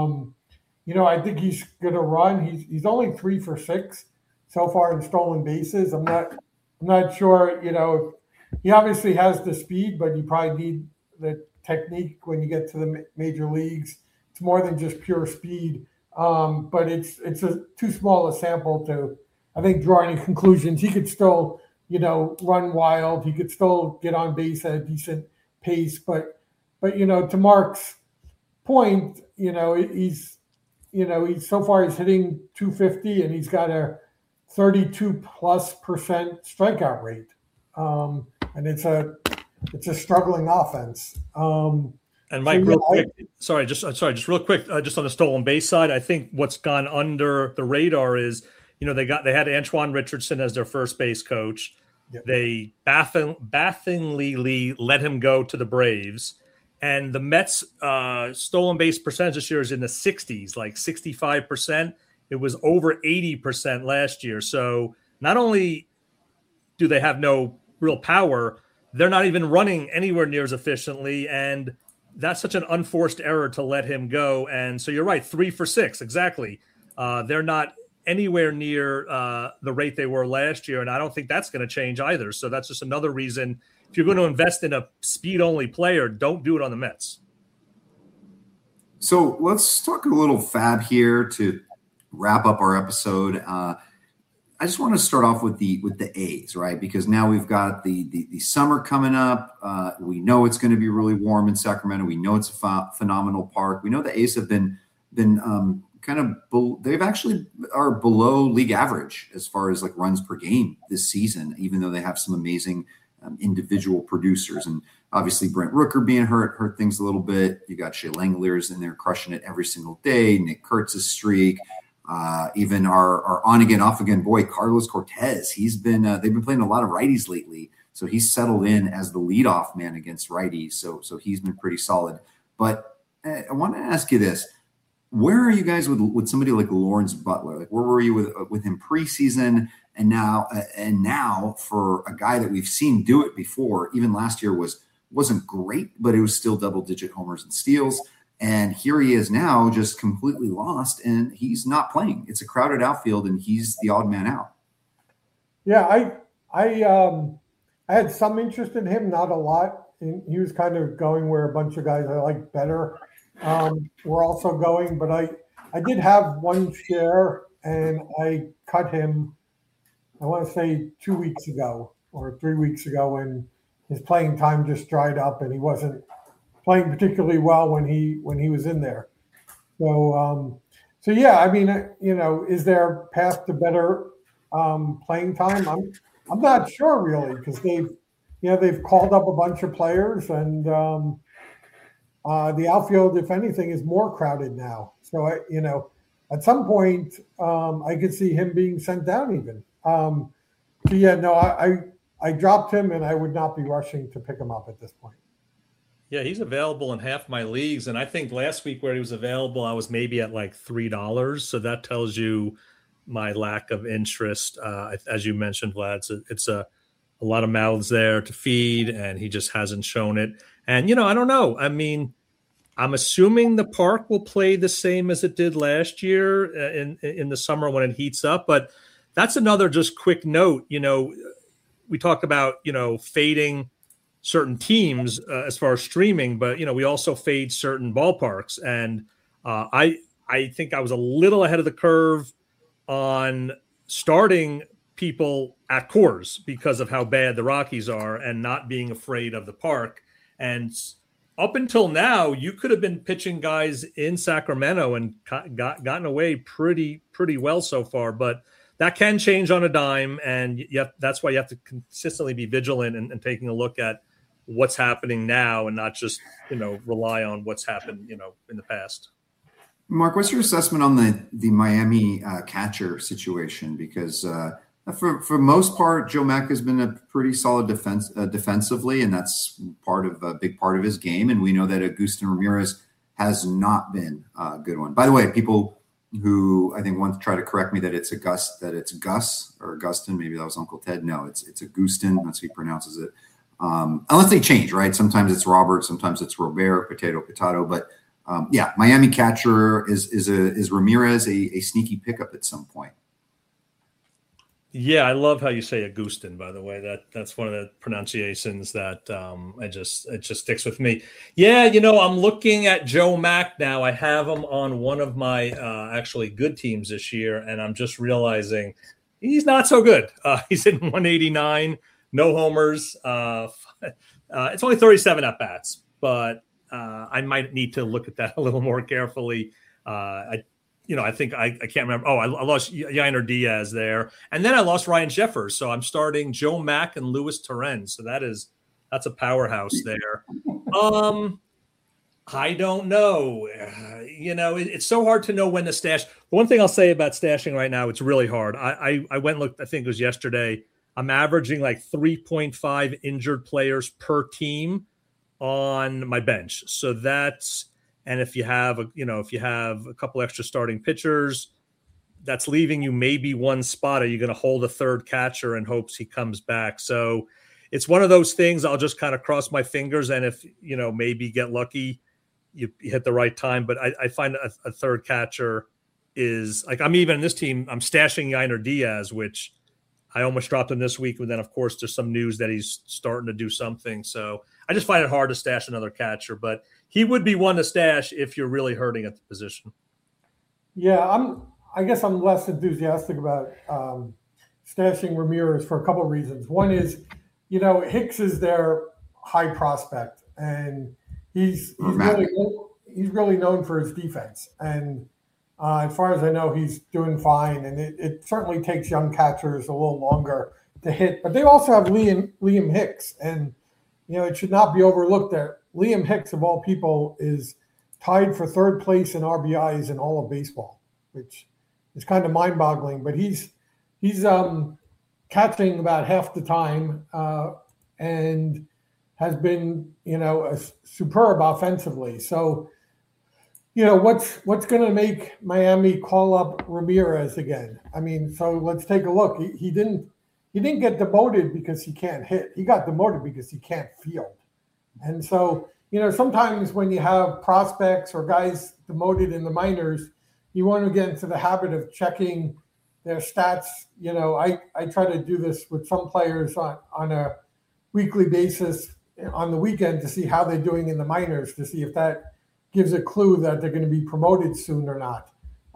I think he's going to run. He's only 3 for 6 so far in stolen bases. I'm not sure. He obviously has the speed, but you probably need the technique when you get to the major leagues. It's more than just pure speed, but it's too small a sample to, I think, draw any conclusions. He could still, run wild. He could still get on base at a decent pace, but to Mark's point, he's so far he's hitting 250 and he's got a 32+% strikeout rate. And it's a struggling offense. And Mike, real quick, just real quick, just on the stolen base side, I think what's gone under the radar is, they had Antoine Richardson as their first base coach. Yep. They bafflingly let him go to the Braves. And the Mets stolen base percentage this year is in the 60s, like 65%. It was over 80% last year. So not only do they have no real power, they're not even running anywhere near as efficiently. And that's such an unforced error to let him go. And so you're right, 3 for 6, exactly. They're not anywhere near the rate they were last year. And I don't think that's going to change either. So that's just another reason. If you're going to invest in a speed-only player, don't do it on the Mets. So let's talk a little fab here to wrap up our episode. I just want to start off with the A's, right? Because now we've got the summer coming up. We know it's going to be really warm in Sacramento. We know it's a phenomenal park. We know the A's have been they've actually are below league average as far as like runs per game this season, even though they have some amazing individual producers. And obviously Brent Rooker being hurt things a little bit. You got Shea Langeliers in there crushing it every single day. Nick Kurtz's streak. Even our on again, off again boy, Carlos Cortez. They've been playing a lot of righties lately. So he's settled in as the leadoff man against righties. So he's been pretty solid. But I want to ask you this. Where are you guys with somebody like Lawrence Butler? Like, where were you with him preseason? And now for a guy that we've seen do it before, even last year wasn't great, but it was still double-digit homers and steals. And here he is now just completely lost, and he's not playing. It's a crowded outfield, and he's the odd man out. Yeah, I had some interest in him, not a lot. He was kind of going where a bunch of guys I like better were also going, but I did have one share, and I cut him, I want to say 2 weeks ago or 3 weeks ago, when his playing time just dried up and he wasn't playing particularly well when he was in there. So yeah, I mean, is there a path to better playing time? I'm not sure really, because they've called up a bunch of players, and the outfield, if anything, is more crowded now. So at some point, I could see him being sent down even. So yeah, no, I dropped him, and I would not be rushing to pick him up at this point. Yeah, he's available in half my leagues, and I think last week where he was available, I was maybe at like $3. So that tells you my lack of interest. As you mentioned, Vlad, it's a lot of mouths there to feed, and he just hasn't shown it. And I don't know. I mean, I'm assuming the park will play the same as it did last year in the summer when it heats up. But that's another just quick note. We talked about fading certain teams as far as streaming, but we also fade certain ballparks. And I think I was a little ahead of the curve on starting people at Coors because of how bad the Rockies are and not being afraid of the park. And up until now, you could have been pitching guys in Sacramento and gotten away pretty well so far, but that can change on a dime. And that's why you have to consistently be vigilant and taking a look at what's happening now and not just, rely on what's happened, in the past. Mark, what's your assessment on the Miami catcher situation? Because for most part, Joe Mack has been a pretty solid defensively, and that's a big part of his game. And we know that Agustin Ramirez has not been a good one. By the way, people who I think want to try to correct me that it's Gus or Augustin, maybe that was Uncle Ted. No, it's Agustin. That's how he pronounces it. Unless they change, right? Sometimes it's Robert, sometimes it's Robert, potato. But yeah, Miami catcher is Ramirez a sneaky pickup at some point? Yeah, I love how you say Agustin, by the way. That's one of the pronunciations that it just sticks with me. Yeah, I'm looking at Joe Mack now. I have him on one of my actually good teams this year, and I'm just realizing he's not so good. He's in 189, no homers. It's only 37 at-bats, but I might need to look at that a little more carefully. I think I can't remember. Oh, I lost Yainer Diaz there. And then I lost Ryan Jeffers. So I'm starting Joe Mack and Luis Torrens. So that's a powerhouse there. I don't know. It's so hard to know when to stash. The one thing I'll say about stashing right now, it's really hard. I went and looked, I think it was yesterday. I'm averaging like 3.5 injured players per team on my bench. So and if you have a couple extra starting pitchers, that's leaving you maybe one spot. Are you going to hold a third catcher in hopes he comes back? So it's one of those things. I'll just kind of cross my fingers, and if maybe get lucky, you hit the right time. But I find a third catcher is like, I'm even in this team. I'm stashing Yainer Diaz, which I almost dropped him this week, and then of course there's some news that he's starting to do something. So I just find it hard to stash another catcher, but he would be one to stash if you're really hurting at the position. Yeah, I guess I'm less enthusiastic about stashing Ramirez for a couple of reasons. One is, Hicks is their high prospect, and he's really known for his defense. And as far as I know, he's doing fine. And it certainly takes young catchers a little longer to hit. But they also have Liam Hicks, and it should not be overlooked that Liam Hicks, of all people, is tied for third place in RBIs in all of baseball, which is kind of mind-boggling. But he's catching about half the time and has been, superb offensively. So, what's going to make Miami call up Ramirez again? I mean, so let's take a look. He didn't get demoted because he can't hit. He got demoted because he can't field. And so, sometimes when you have prospects or guys demoted in the minors, you want to get into the habit of checking their stats. I try to do this with some players on a weekly basis on the weekend to see how they're doing in the minors, to see if that gives a clue that they're going to be promoted soon or not.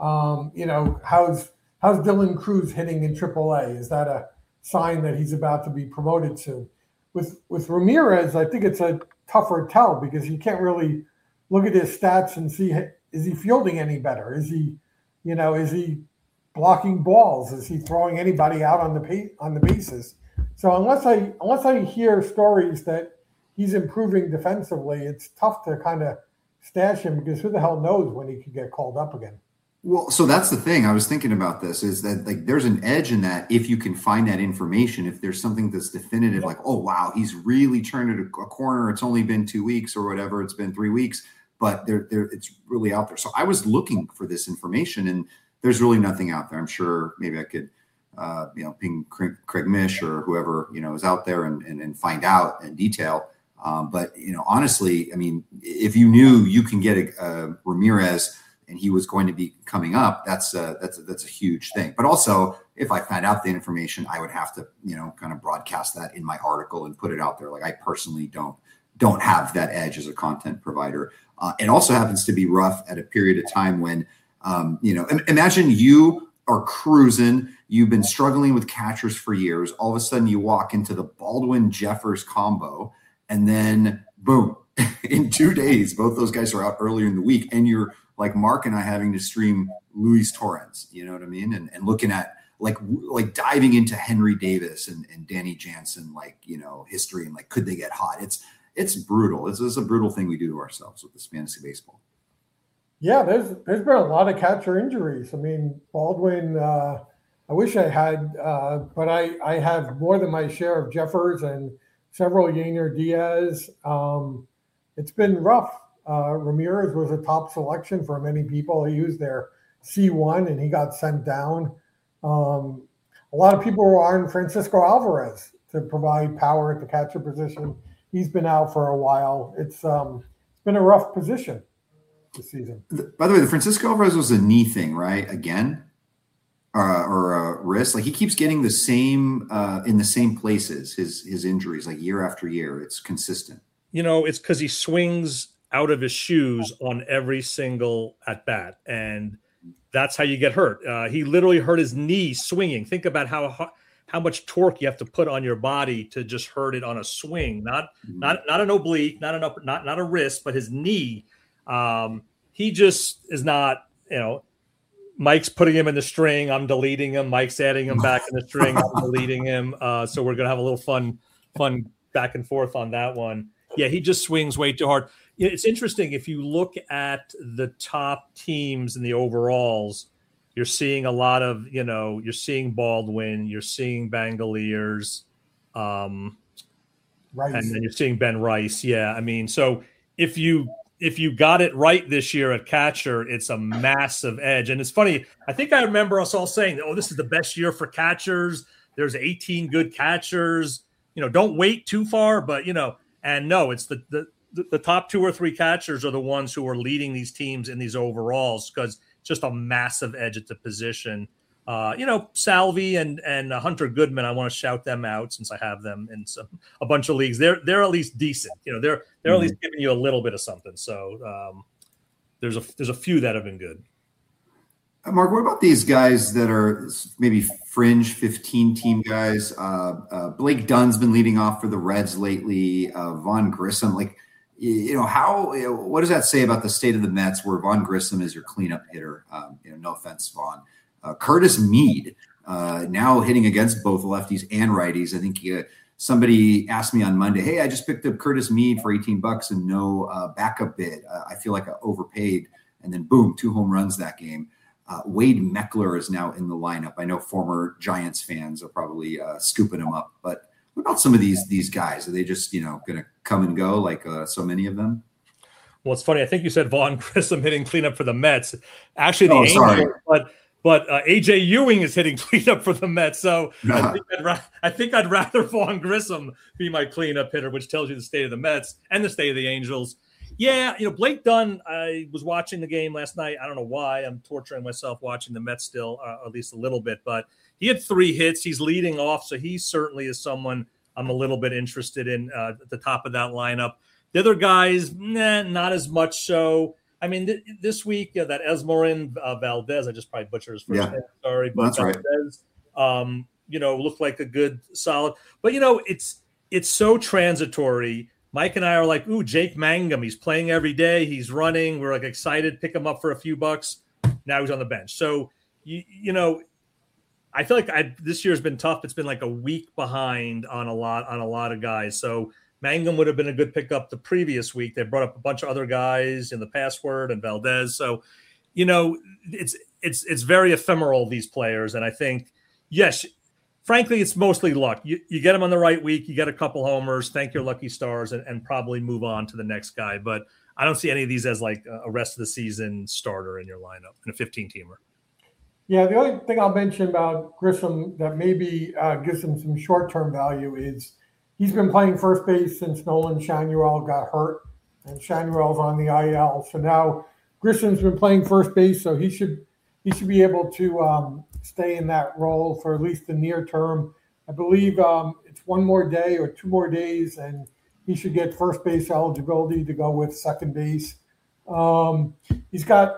How's Dylan Cruz hitting in AAA? Is that a sign that he's about to be promoted soon? With Ramirez, I think it's a tougher tell because you can't really look at his stats and see, is he fielding any better? Is he blocking balls? Is he throwing anybody out on the bases? So unless I hear stories that he's improving defensively, it's tough to kind of stash him because who the hell knows when he could get called up again. Well, so that's the thing. I was thinking about this is that there's an edge in that if you can find that information, if there's something that's definitive, like, oh, wow, he's really turned it a corner. It's only been 2 weeks or whatever. It's been 3 weeks, but it's really out there. So I was looking for this information and there's really nothing out there. I'm sure maybe I could, ping Craig Mish or whoever, is out there and find out in detail. But honestly, I mean, if you knew you can get a Ramirez and he was going to be coming up, that's a huge thing. But also, if I found out the information, I would have to, kind of broadcast that in my article and put it out there. Like I personally don't have that edge as a content provider. It also happens to be rough at a period of time when, imagine you are cruising. You've been struggling with catchers for years. All of a sudden, you walk into the Baldwin-Jeffers combo, and then boom, in 2 days, both those guys are out earlier in the week, and you're like Mark and I having to stream Luis Torrens, you know what I mean? And looking at like diving into Henry Davis and Danny Jansen, history and could they get hot? It's brutal. It's a brutal thing we do to ourselves with this fantasy baseball. Yeah, there's been a lot of catcher injuries. I mean, Baldwin, I wish I had, but I have more than my share of Jeffers and several Yainer Diaz. It's been rough. Ramirez was a top selection for many people. He was their C1 and he got sent down. A lot of people were on Francisco Alvarez to provide power at the catcher position. He's been out for a while. It's been a rough position this season. By the way, the Francisco Alvarez was a knee thing, right? Again, or a wrist. Like he keeps getting the same in the same places. His injuries, like year after year, it's consistent. It's because he swings out of his shoes on every single at bat, and that's how you get hurt. He literally hurt his knee swinging. Think about how much torque you have to put on your body to just hurt it on a swing, not an oblique, not a wrist, but his knee. He just is not, Mike's putting him in the string. I'm deleting him. Mike's adding him back in the string. I'm deleting him. So we're going to have a little fun back and forth on that one. Yeah, he just swings way too hard. It's interesting. If you look at the top teams in the overalls, you're seeing a lot of, you're seeing Baldwin, you're seeing Bangaliers, and then you're seeing Ben Rice. Yeah, I mean, so if you got it right this year at catcher, it's a massive edge. And it's funny. I think I remember us all saying, "Oh, this is the best year for catchers. There's 18 good catchers. Don't wait too far." But and no, it's the top 2 or 3 catchers are the ones who are leading these teams in these overalls because just a massive edge at the position. Salvi and Hunter Goodman, I want to shout them out since I have them in a bunch of leagues. They're at least decent. They're at least giving you a little bit of something. So there's a few that have been good. Mark, what about these guys that are maybe fringe 15-team guys? Blake Dunn's been leading off for the Reds lately. Vaughn Grissom, what does that say about the state of the Mets where Vaughn Grissom is your cleanup hitter? No offense, Vaughn. Curtis Mead, now hitting against both lefties and righties. I think somebody asked me on Monday, "Hey, I just picked up Curtis Mead for $18 and no backup bid. I feel like I overpaid." And then boom, 2 home runs that game. Wade Meckler is now in the lineup. I know former Giants fans are probably scooping him up, but what about some of these guys? Are they just, going to come and go like so many of them? Well, it's funny. I think you said Vaughn Grissom hitting cleanup for the Mets. Actually, the Angels, sorry. But AJ Ewing is hitting cleanup for the Mets. So I think I'd rather Vaughn Grissom be my cleanup hitter, which tells you the state of the Mets and the state of the Angels. Yeah, Blake Dunn, I was watching the game last night. I don't know why. I'm torturing myself watching the Mets still, at least a little bit. But he had 3 hits. He's leading off, so he certainly is someone I'm a little bit interested in at the top of that lineup. The other guys, not as much so. I mean, this week, that Esmerin Valdez, I just probably butchered his first name. Sorry, but that's Valdez, right. Looked like a good, solid. But, it's so transitory. Mike and I are like, ooh, Jake Mangum. He's playing every day. He's running. We're like excited. Pick him up for a few bucks. Now he's on the bench. So, I feel like this year's been tough. It's been like a week behind on a lot of guys. So Mangum would have been a good pickup the previous week. They brought up a bunch of other guys in the password and Valdez. So, it's very ephemeral, these players. And I think, yes, frankly, it's mostly luck. You get them on the right week, you get a couple homers, thank your lucky stars, and probably move on to the next guy. But I don't see any of these as like a rest of the season starter in your lineup in a 15-teamer. Yeah, the only thing I'll mention about Grissom that maybe gives him some short-term value is he's been playing first base since Nolan Shanuel got hurt, and Shanuel's on the IL. So now Grissom's been playing first base, so he should be able to stay in that role for at least the near term. I believe it's 1 more day or 2 more days, and he should get first base eligibility to go with second base. He's got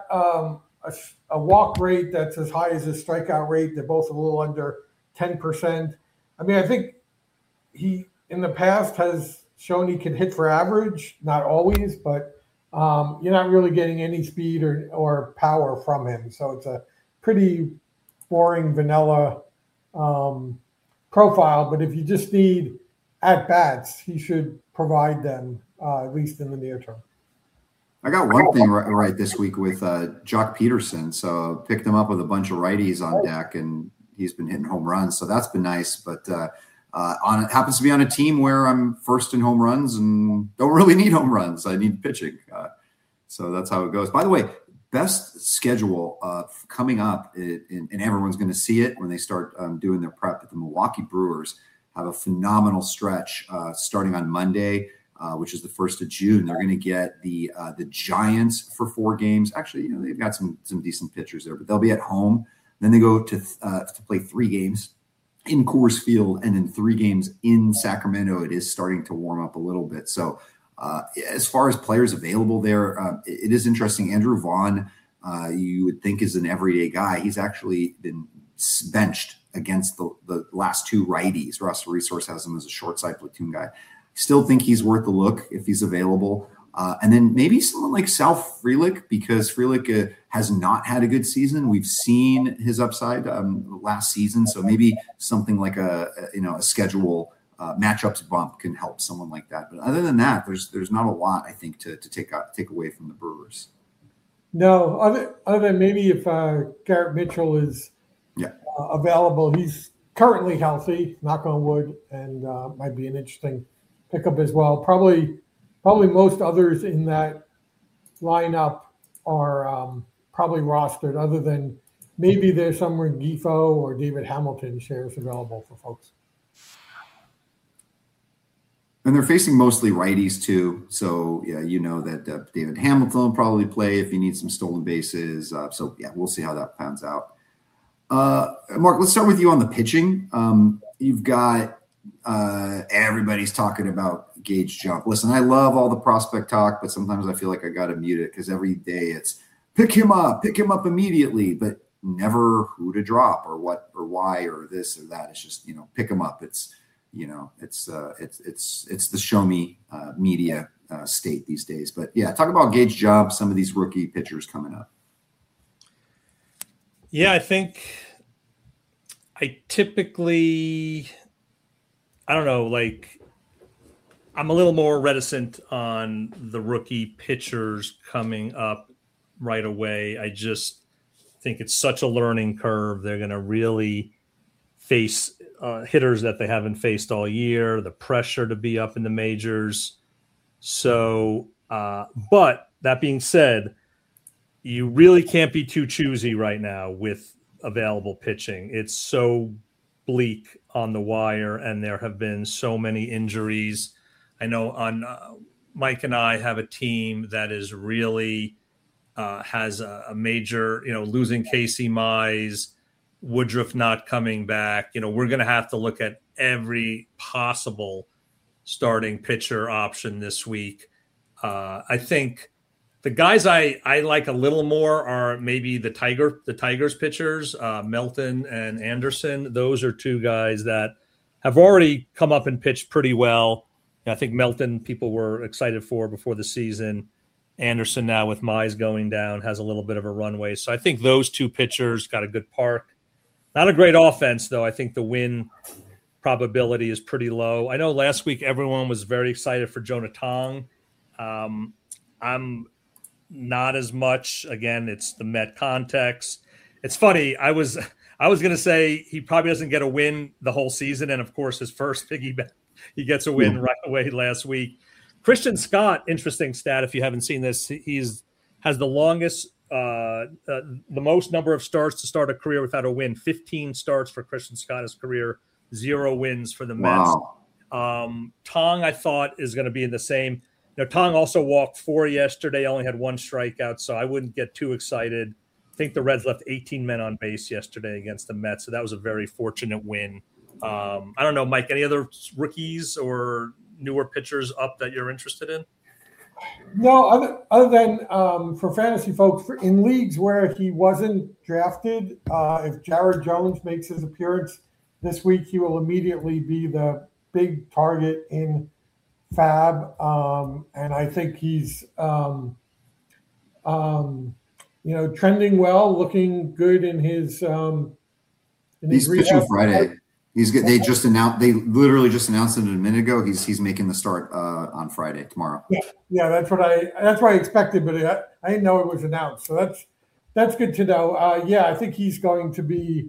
a walk rate that's as high as his strikeout rate. They're both a little under 10%. I mean, I think he in the past has shown he can hit for average, not always, but you're not really getting any speed or power from him. So it's a pretty boring vanilla profile. But if you just need at-bats, he should provide them, at least in the near term. I got one thing right this week with Jock Peterson. So picked him up with a bunch of righties on deck, and he's been hitting home runs. So that's been nice. But it happens to be on a team where I'm first in home runs and don't really need home runs. I need pitching. So that's how it goes. By the way, best schedule coming up, and everyone's going to see it when they start doing their prep. But the Milwaukee Brewers have a phenomenal stretch starting on Monday, which is the 1st of June. They're going to get the Giants for 4 games. Actually, they've got some decent pitchers there, but they'll be at home. Then they go to play 3 games in Coors Field, and then 3 games in Sacramento. It is starting to warm up a little bit. So as far as players available there, it is interesting. Andrew Vaughn, you would think is an everyday guy. He's actually been benched against the last 2 righties. Roster Resource has him as a short side platoon guy. Still think he's worth a look if he's available. And then maybe someone like Sal Frelick, because Frelick has not had a good season. We've seen his upside last season. So maybe something like a schedule matchups bump can help someone like that. But other than that, there's not a lot, I think, to take away from the Brewers. No, other than maybe if Garrett Mitchell is available. He's currently healthy, knock on wood, and might be an interesting pickup as well. Probably most others in that lineup are probably rostered, other than maybe there's some Rengifo or David Hamilton shares available for folks. And they're facing mostly righties too. So yeah, that David Hamilton will probably play if he needs some stolen bases. So yeah, we'll see how that pans out. Mark, let's start with you on the pitching. You've got everybody's talking about Gage Jump. Listen, I love all the prospect talk, but sometimes I feel like I got to mute it because every day it's pick him up immediately, but never who to drop or what or why or this or that. It's just, pick him up. It's, it's the show me media state these days. But yeah, talk about Gage Jump, some of these rookie pitchers coming up. Yeah, I think I typically, I don't know, like I'm a little more reticent on the rookie pitchers coming up right away. I just think it's such a learning curve. They're going to really face hitters that they haven't faced all year, the pressure to be up in the majors. So, but that being said, you really can't be too choosy right now with available pitching. It's so bleak on the wire, and there have been so many injuries. I know on Mike and I have a team that is really has a major, losing Casey Mize, Woodruff not coming back. We're going to have to look at every possible starting pitcher option this week. I think the guys I like a little more are maybe the Tigers pitchers, Melton and Anderson. Those are two guys that have already come up and pitched pretty well. I think Melton people were excited for before the season. Anderson now with Mize going down has a little bit of a runway. So I think those two pitchers got a good park. Not a great offense, though. I think the win probability is pretty low. I know last week everyone was very excited for Jonah Tong. I'm not as much. Again, it's the Met context. It's funny. I was going to say he probably doesn't get a win the whole season, and of course his first piggyback, he gets a win right away last week. Christian Scott, interesting stat if you haven't seen this, has the longest, the most number of starts to start a career without a win. 15 starts for Christian Scott his career, 0 wins for the Mets. Tong, I thought, is going to be in the same. Tong also walked 4 yesterday, only had 1 strikeout, so I wouldn't get too excited. I think the Reds left 18 men on base yesterday against the Mets, so that was a very fortunate win. I don't know, Mike, any other rookies or newer pitchers up that you're interested in? No, other than for fantasy folks, in leagues where he wasn't drafted, if Jared Jones makes his appearance this week, he will immediately be the big target in Fab, and I think he's trending well, looking good in his. He's pitching Friday. He's good. They literally just announced it a minute ago. He's making the start on Friday tomorrow. Yeah, that's what I expected, but I didn't know it was announced. So that's good to know. I think he's going to be,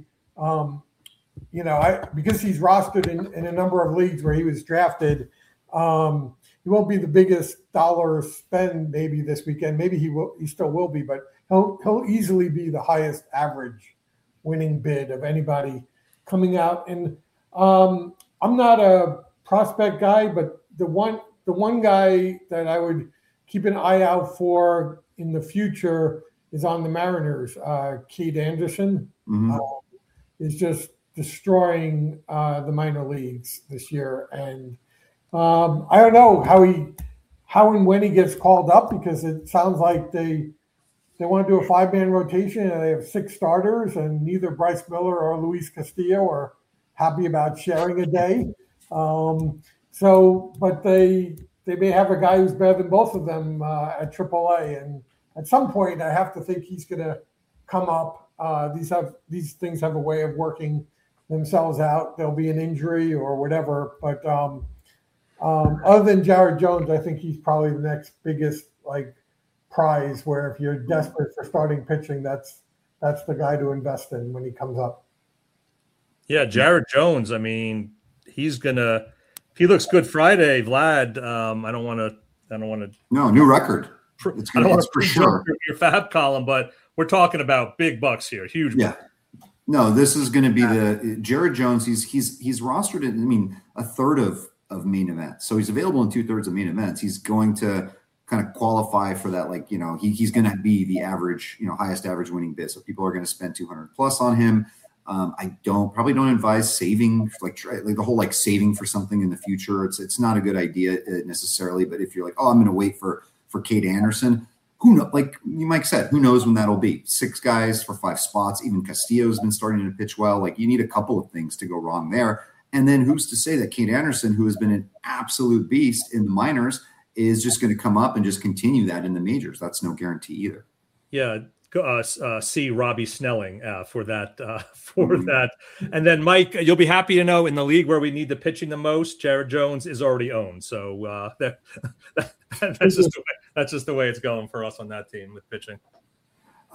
because he's rostered in a number of leagues where he was drafted. He won't be the biggest dollar spend maybe this weekend. Maybe he still will be, but he'll easily be the highest average winning bid of anybody coming out. And I'm not a prospect guy, but the one guy that I would keep an eye out for in the future is on the Mariners. Cade Anderson is just destroying the minor leagues this year, and I don't know how and when he gets called up, because it sounds like they want to do a 5-man rotation and they have 6 starters, and neither Bryce Miller or Luis Castillo are happy about sharing a day. But they may have a guy who's better than both of them at AAA, and at some point I have to think he's going to come up. These things have a way of working themselves out. There'll be an injury or whatever, but other than Jared Jones, I think he's probably the next biggest prize, where if you're desperate for starting pitching, that's the guy to invest in when he comes up. Yeah, Jared Jones. I mean, he's gonna. If he looks good Friday, Vlad. I don't want to. No, new record. It's for sure. Your Fab column, but we're talking about big bucks here, huge. Yeah. Bucks. No, this is going to be the Jared Jones. He's rostered in, a third of main events, so he's available in 2/3 of main events. He's going to kind of qualify for that, he's going to be the average, highest average winning bid. So people are going to spend 200 plus on him. I probably don't advise saving, the whole saving for something in the future. It's not a good idea necessarily. But if you're I'm going to wait for Cade Anderson, who know, like Mike said, who knows when that'll be? 6 guys for 5 spots. Even Castillo's been starting to pitch well. You need a couple of things to go wrong there. And then who's to say that Cade Anderson, who has been an absolute beast in the minors, is just going to come up and just continue that in the majors? That's no guarantee either. Yeah. See Robbie Snelling for that. That. And then, Mike, you'll be happy to know in the league where we need the pitching the most, Jared Jones is already owned. So that's just the way it's going for us on that team with pitching.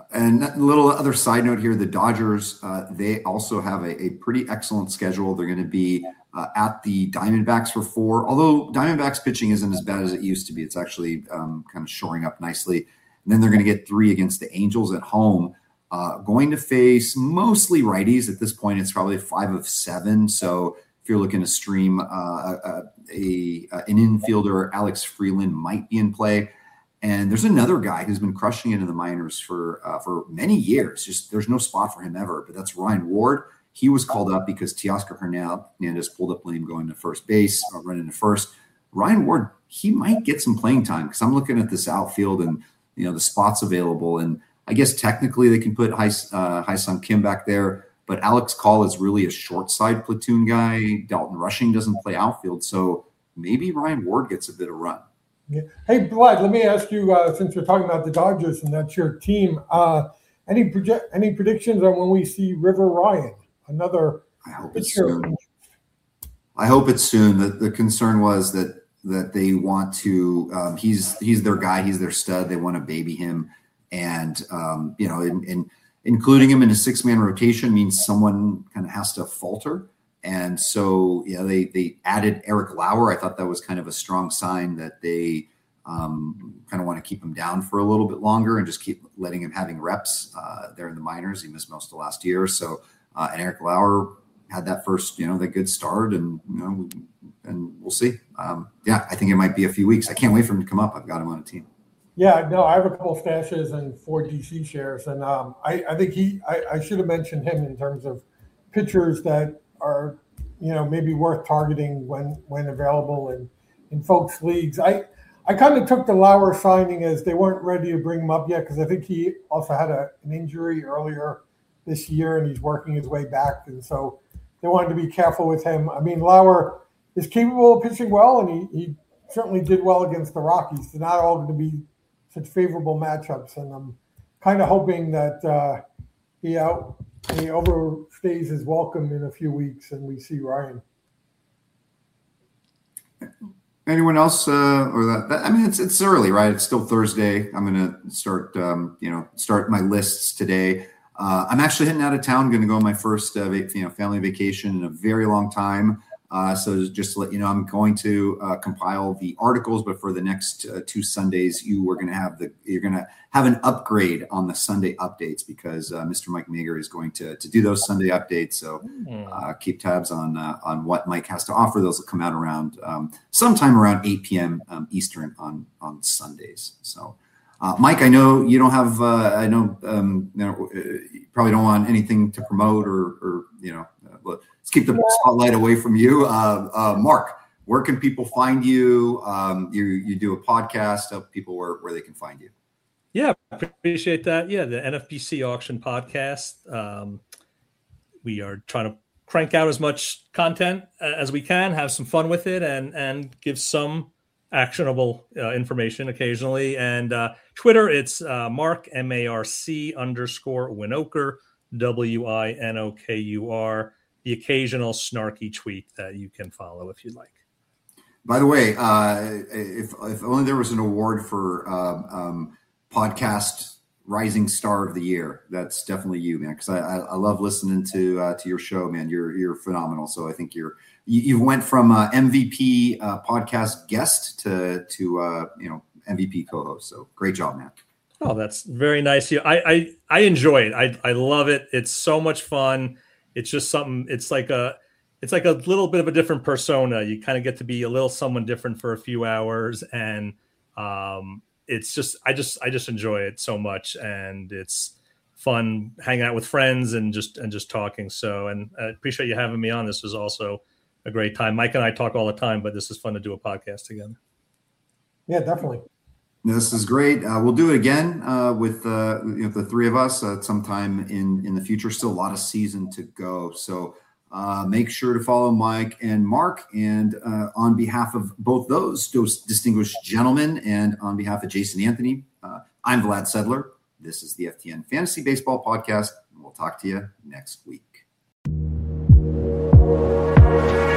And a little other side note here, the Dodgers, they also have a pretty excellent schedule. They're going to be at the Diamondbacks for 4, although Diamondbacks pitching isn't as bad as it used to be. It's actually kind of shoring up nicely. And then they're going to get 3 against the Angels at home, going to face mostly righties. At this point, it's probably 5 of 7. So if you're looking to stream an infielder, Alex Freeland might be in play. And there's another guy who's been crushing it in the minors for many years. Just there's no spot for him ever, but that's Ryan Ward. He was called up because Teoscar Hernandez pulled up lane going to first base, running to first. Ryan Ward, he might get some playing time because I'm looking at this outfield and the spots available. And I guess technically they can put Hai-Sung Kim back there, but Alex Call is really a short side platoon guy. Dalton Rushing doesn't play outfield, so maybe Ryan Ward gets a bit of run. Yeah. Hey, Vlad, let me ask you, since we're talking about the Dodgers and that's your team, any predictions on when we see River Ryan, another pitcher? I hope it's soon. The concern was that they want to. He's their guy. He's their stud. They want to baby him, and including him in a 6-man rotation means someone kind of has to falter. And so, they added Eric Lauer. I thought that was kind of a strong sign that they kind of want to keep him down for a little bit longer and just keep letting him having reps there in the minors. He missed most of last year. So, and Eric Lauer had that first, the good start, and we'll see. I think it might be a few weeks. I can't wait for him to come up. I've got him on a team. Yeah, no, I have a couple of stashes and 4 DC shares, and I think I should have mentioned him in terms of pitchers that are maybe worth targeting when available in folks' leagues. I kind of took the Lauer signing as they weren't ready to bring him up yet because I think he also had an injury earlier this year and he's working his way back, and so they wanted to be careful with him. I mean, Lauer is capable of pitching well, and he certainly did well against the Rockies. They're not all going to be such favorable matchups, and I'm kind of hoping that he overstays his welcome in a few weeks and we see Ryan. Anyone else or that? I mean, it's early, right? It's still Thursday. I'm going to start my lists today. I'm actually heading out of town. Going to go on my first family vacation in a very long time. So just to let you know, I'm going to compile the articles, but for the next 2 Sundays, you're going to have an upgrade on the Sunday updates because Mr. Mike Mager is going to do those Sunday updates. So keep tabs on what Mike has to offer. Those will come out around sometime around 8 p.m. Eastern on Sundays. So Mike, I know you don't have. You probably don't want anything to promote or let's keep the spotlight away from you. Mark, where can people find you? You do a podcast. Tell people where they can find you. Yeah, appreciate that. Yeah, the NFBC Auction Podcast. We are trying to crank out as much content as we can, have some fun with it, and give some actionable information occasionally. And Twitter, it's Mark MARC_Winokur WINOKUR. The occasional snarky tweet that you can follow if you'd like. By the way, if only there was an award for podcast rising star of the year, that's definitely you, man. Because I love listening to your show, man. You're phenomenal. So I think you went from MVP podcast guest to MVP co-host. So great job, man. Oh, that's very nice. I enjoy it. I love it. It's so much fun. It's just something. It's like a little bit of a different persona. You kind of get to be a little someone different for a few hours, and it's just I just enjoy it so much, and it's fun hanging out with friends and just talking. So, and I appreciate you having me on. This was also a great time. Mike and I talk all the time, but this is fun to do a podcast together. Yeah, definitely. This is great. We'll do it again with the three of us at some time in the future. Still a lot of season to go. So make sure to follow Mike and Mark. And on behalf of both those distinguished gentlemen and on behalf of Jason Anthony, I'm Vlad Sedler. This is the FTN Fantasy Baseball Podcast. And we'll talk to you next week.